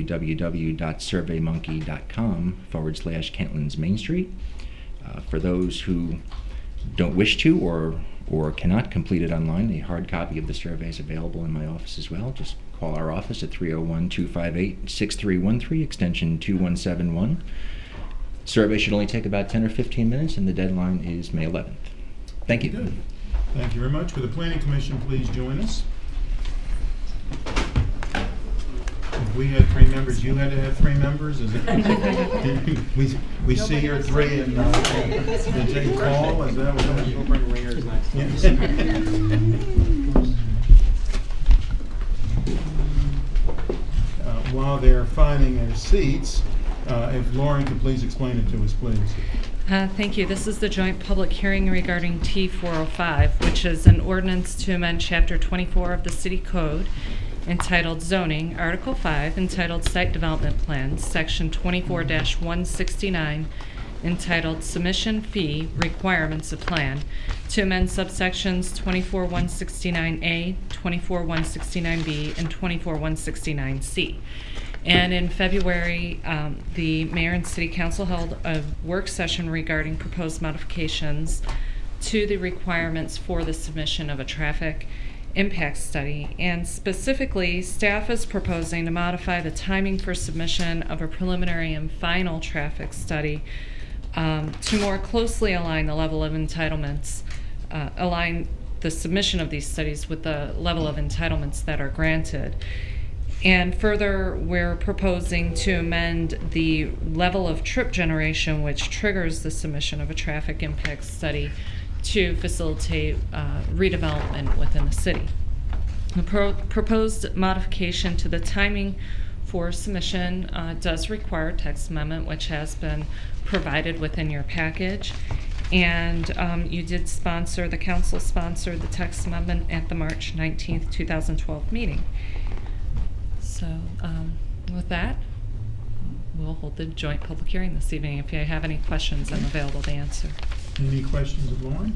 www.surveymonkey.com forward slash Kentlands Main Street. Uh, for those who don't wish to or or cannot complete it online, a hard copy of the survey is available in my office as well. Just call our office at three oh one, two five eight, six three one three, extension two one seven one. Survey should only take about ten or fifteen minutes, and the deadline is May eleventh. Thank you. Good. Thank you very much. For the Planning Commission, please join us. If we had three members, you had to have three members? Is it? we we see your three and uh, did you call? Is that what we'll bring ringers next time? Yes. uh, while they're finding their seats, uh, if Lauren could please explain it to us, please. Uh, thank you. This is the joint public hearing regarding T four oh five, which is an ordinance to amend Chapter twenty-four of the City Code entitled Zoning, Article five, entitled Site Development Plans, Section twenty-four dash one sixty-nine, entitled Submission Fee Requirements of Plan, to amend subsections twenty-four one sixty-nine A, twenty-four one sixty-nine B, and twenty-four one sixty-nine C. And in February, um, the Mayor and City Council held a work session regarding proposed modifications to the requirements for the submission of a traffic impact study. And specifically, staff is proposing to modify the timing for submission of a preliminary and final traffic study um, to more closely align the level of entitlements, uh, align the submission of these studies with the level of entitlements that are granted. And further, we're proposing to amend the level of trip generation which triggers the submission of a traffic impact study to facilitate uh, redevelopment within the city. The pro- proposed modification to the timing for submission uh, does require text amendment, which has been provided within your package. And um, you did sponsor, the council sponsored the text amendment at the March nineteenth, two thousand twelve meeting. So um, with that, we'll hold the joint public hearing this evening. If you have any questions, I'm available to answer. Any questions of Lauren?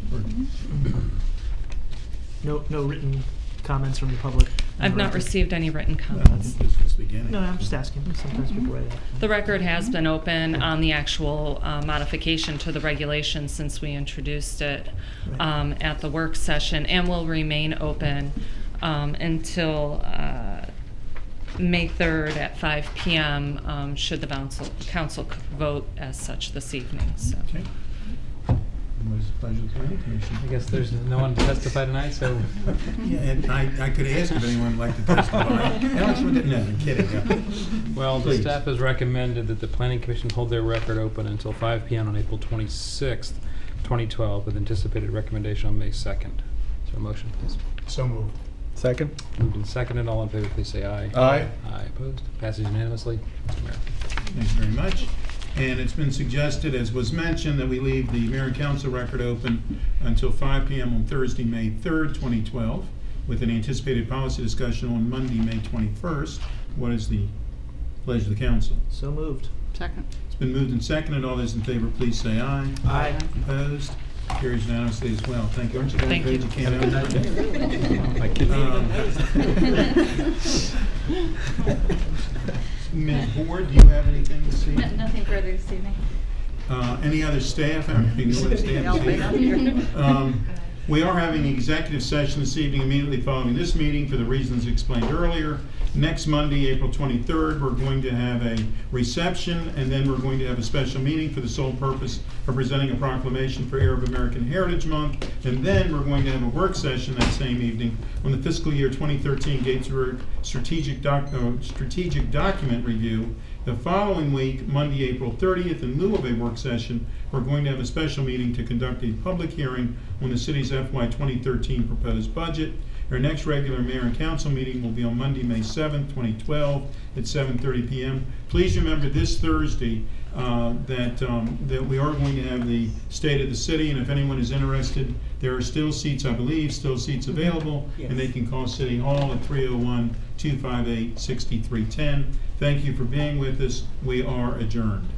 No, no written comments from the public. I've not received any written comments. No, this is the beginning. No, I'm just asking. Sometimes people write that. The record has been open on the actual uh, modification to the regulation since we introduced it um, at the work session, and will remain open um, until uh, May third at five p.m. Um, should the council, council vote as such this evening. So. Okay. What is the pleasure of the Planning Commission? I guess there's no one to testify tonight, so. Yeah, and I, I could ask if anyone would like to testify. Alex, we're getting, no, I'm kidding. Yeah. Well, the Please. staff has recommended that the Planning Commission hold their record open until five p.m. on April twenty-sixth, twenty twelve, with anticipated recommendation on May second. Is there a motion, please? So moved. Second. Moved and seconded. All in favor, please say aye. Aye. Aye. Opposed? Passes unanimously. Mister Mayor. Thanks very much. And it's been suggested, as was mentioned, that we leave the Mayor and Council record open until five p.m. on Thursday, May third, twenty twelve, with an anticipated policy discussion on Monday, May twenty-first. What is the pleasure of the council? So moved. Second. It's been moved and seconded. All those in favor, please say aye. Aye. Opposed? Carries unanimously as well. Thank you. Aren't you glad Thank you. you can't Have a good night. Um, Miz Board, do you have anything to say? No- Nothing further this evening. Uh, any other staff? I don't think no other staff is here. Um, We are having an executive session this evening immediately following this meeting for the reasons explained earlier. Next Monday, April twenty-third, we're going to have a reception, and then we're going to have a special meeting for the sole purpose of presenting a proclamation for Arab American Heritage Month. And then we're going to have a work session that same evening on the fiscal year twenty thirteen Gatesburg Strategic, doc, uh, Strategic Document Review The following week, Monday, April thirtieth, in lieu of a work session, we're going to have a special meeting to conduct a public hearing on the city's F Y twenty thirteen proposed budget. Our next regular mayor and council meeting will be on Monday, May seventh, twenty twelve, at seven thirty p m Please remember this Thursday uh, that um, that we are going to have the State of the City, and if anyone is interested, there are still seats, I believe, still seats available, Yes. and they can call City Hall at three oh one, two five eight, six three one zero. Thank you for being with us. We are adjourned.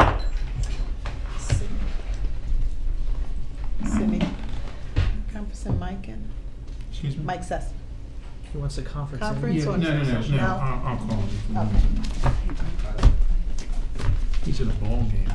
Sydney, conference and Mike and Excuse me? Mike Sessom. He wants a conference. in- Conference Yeah, or no, no, no, no, No? I'll, I'll call him. Okay. He's at a ball game.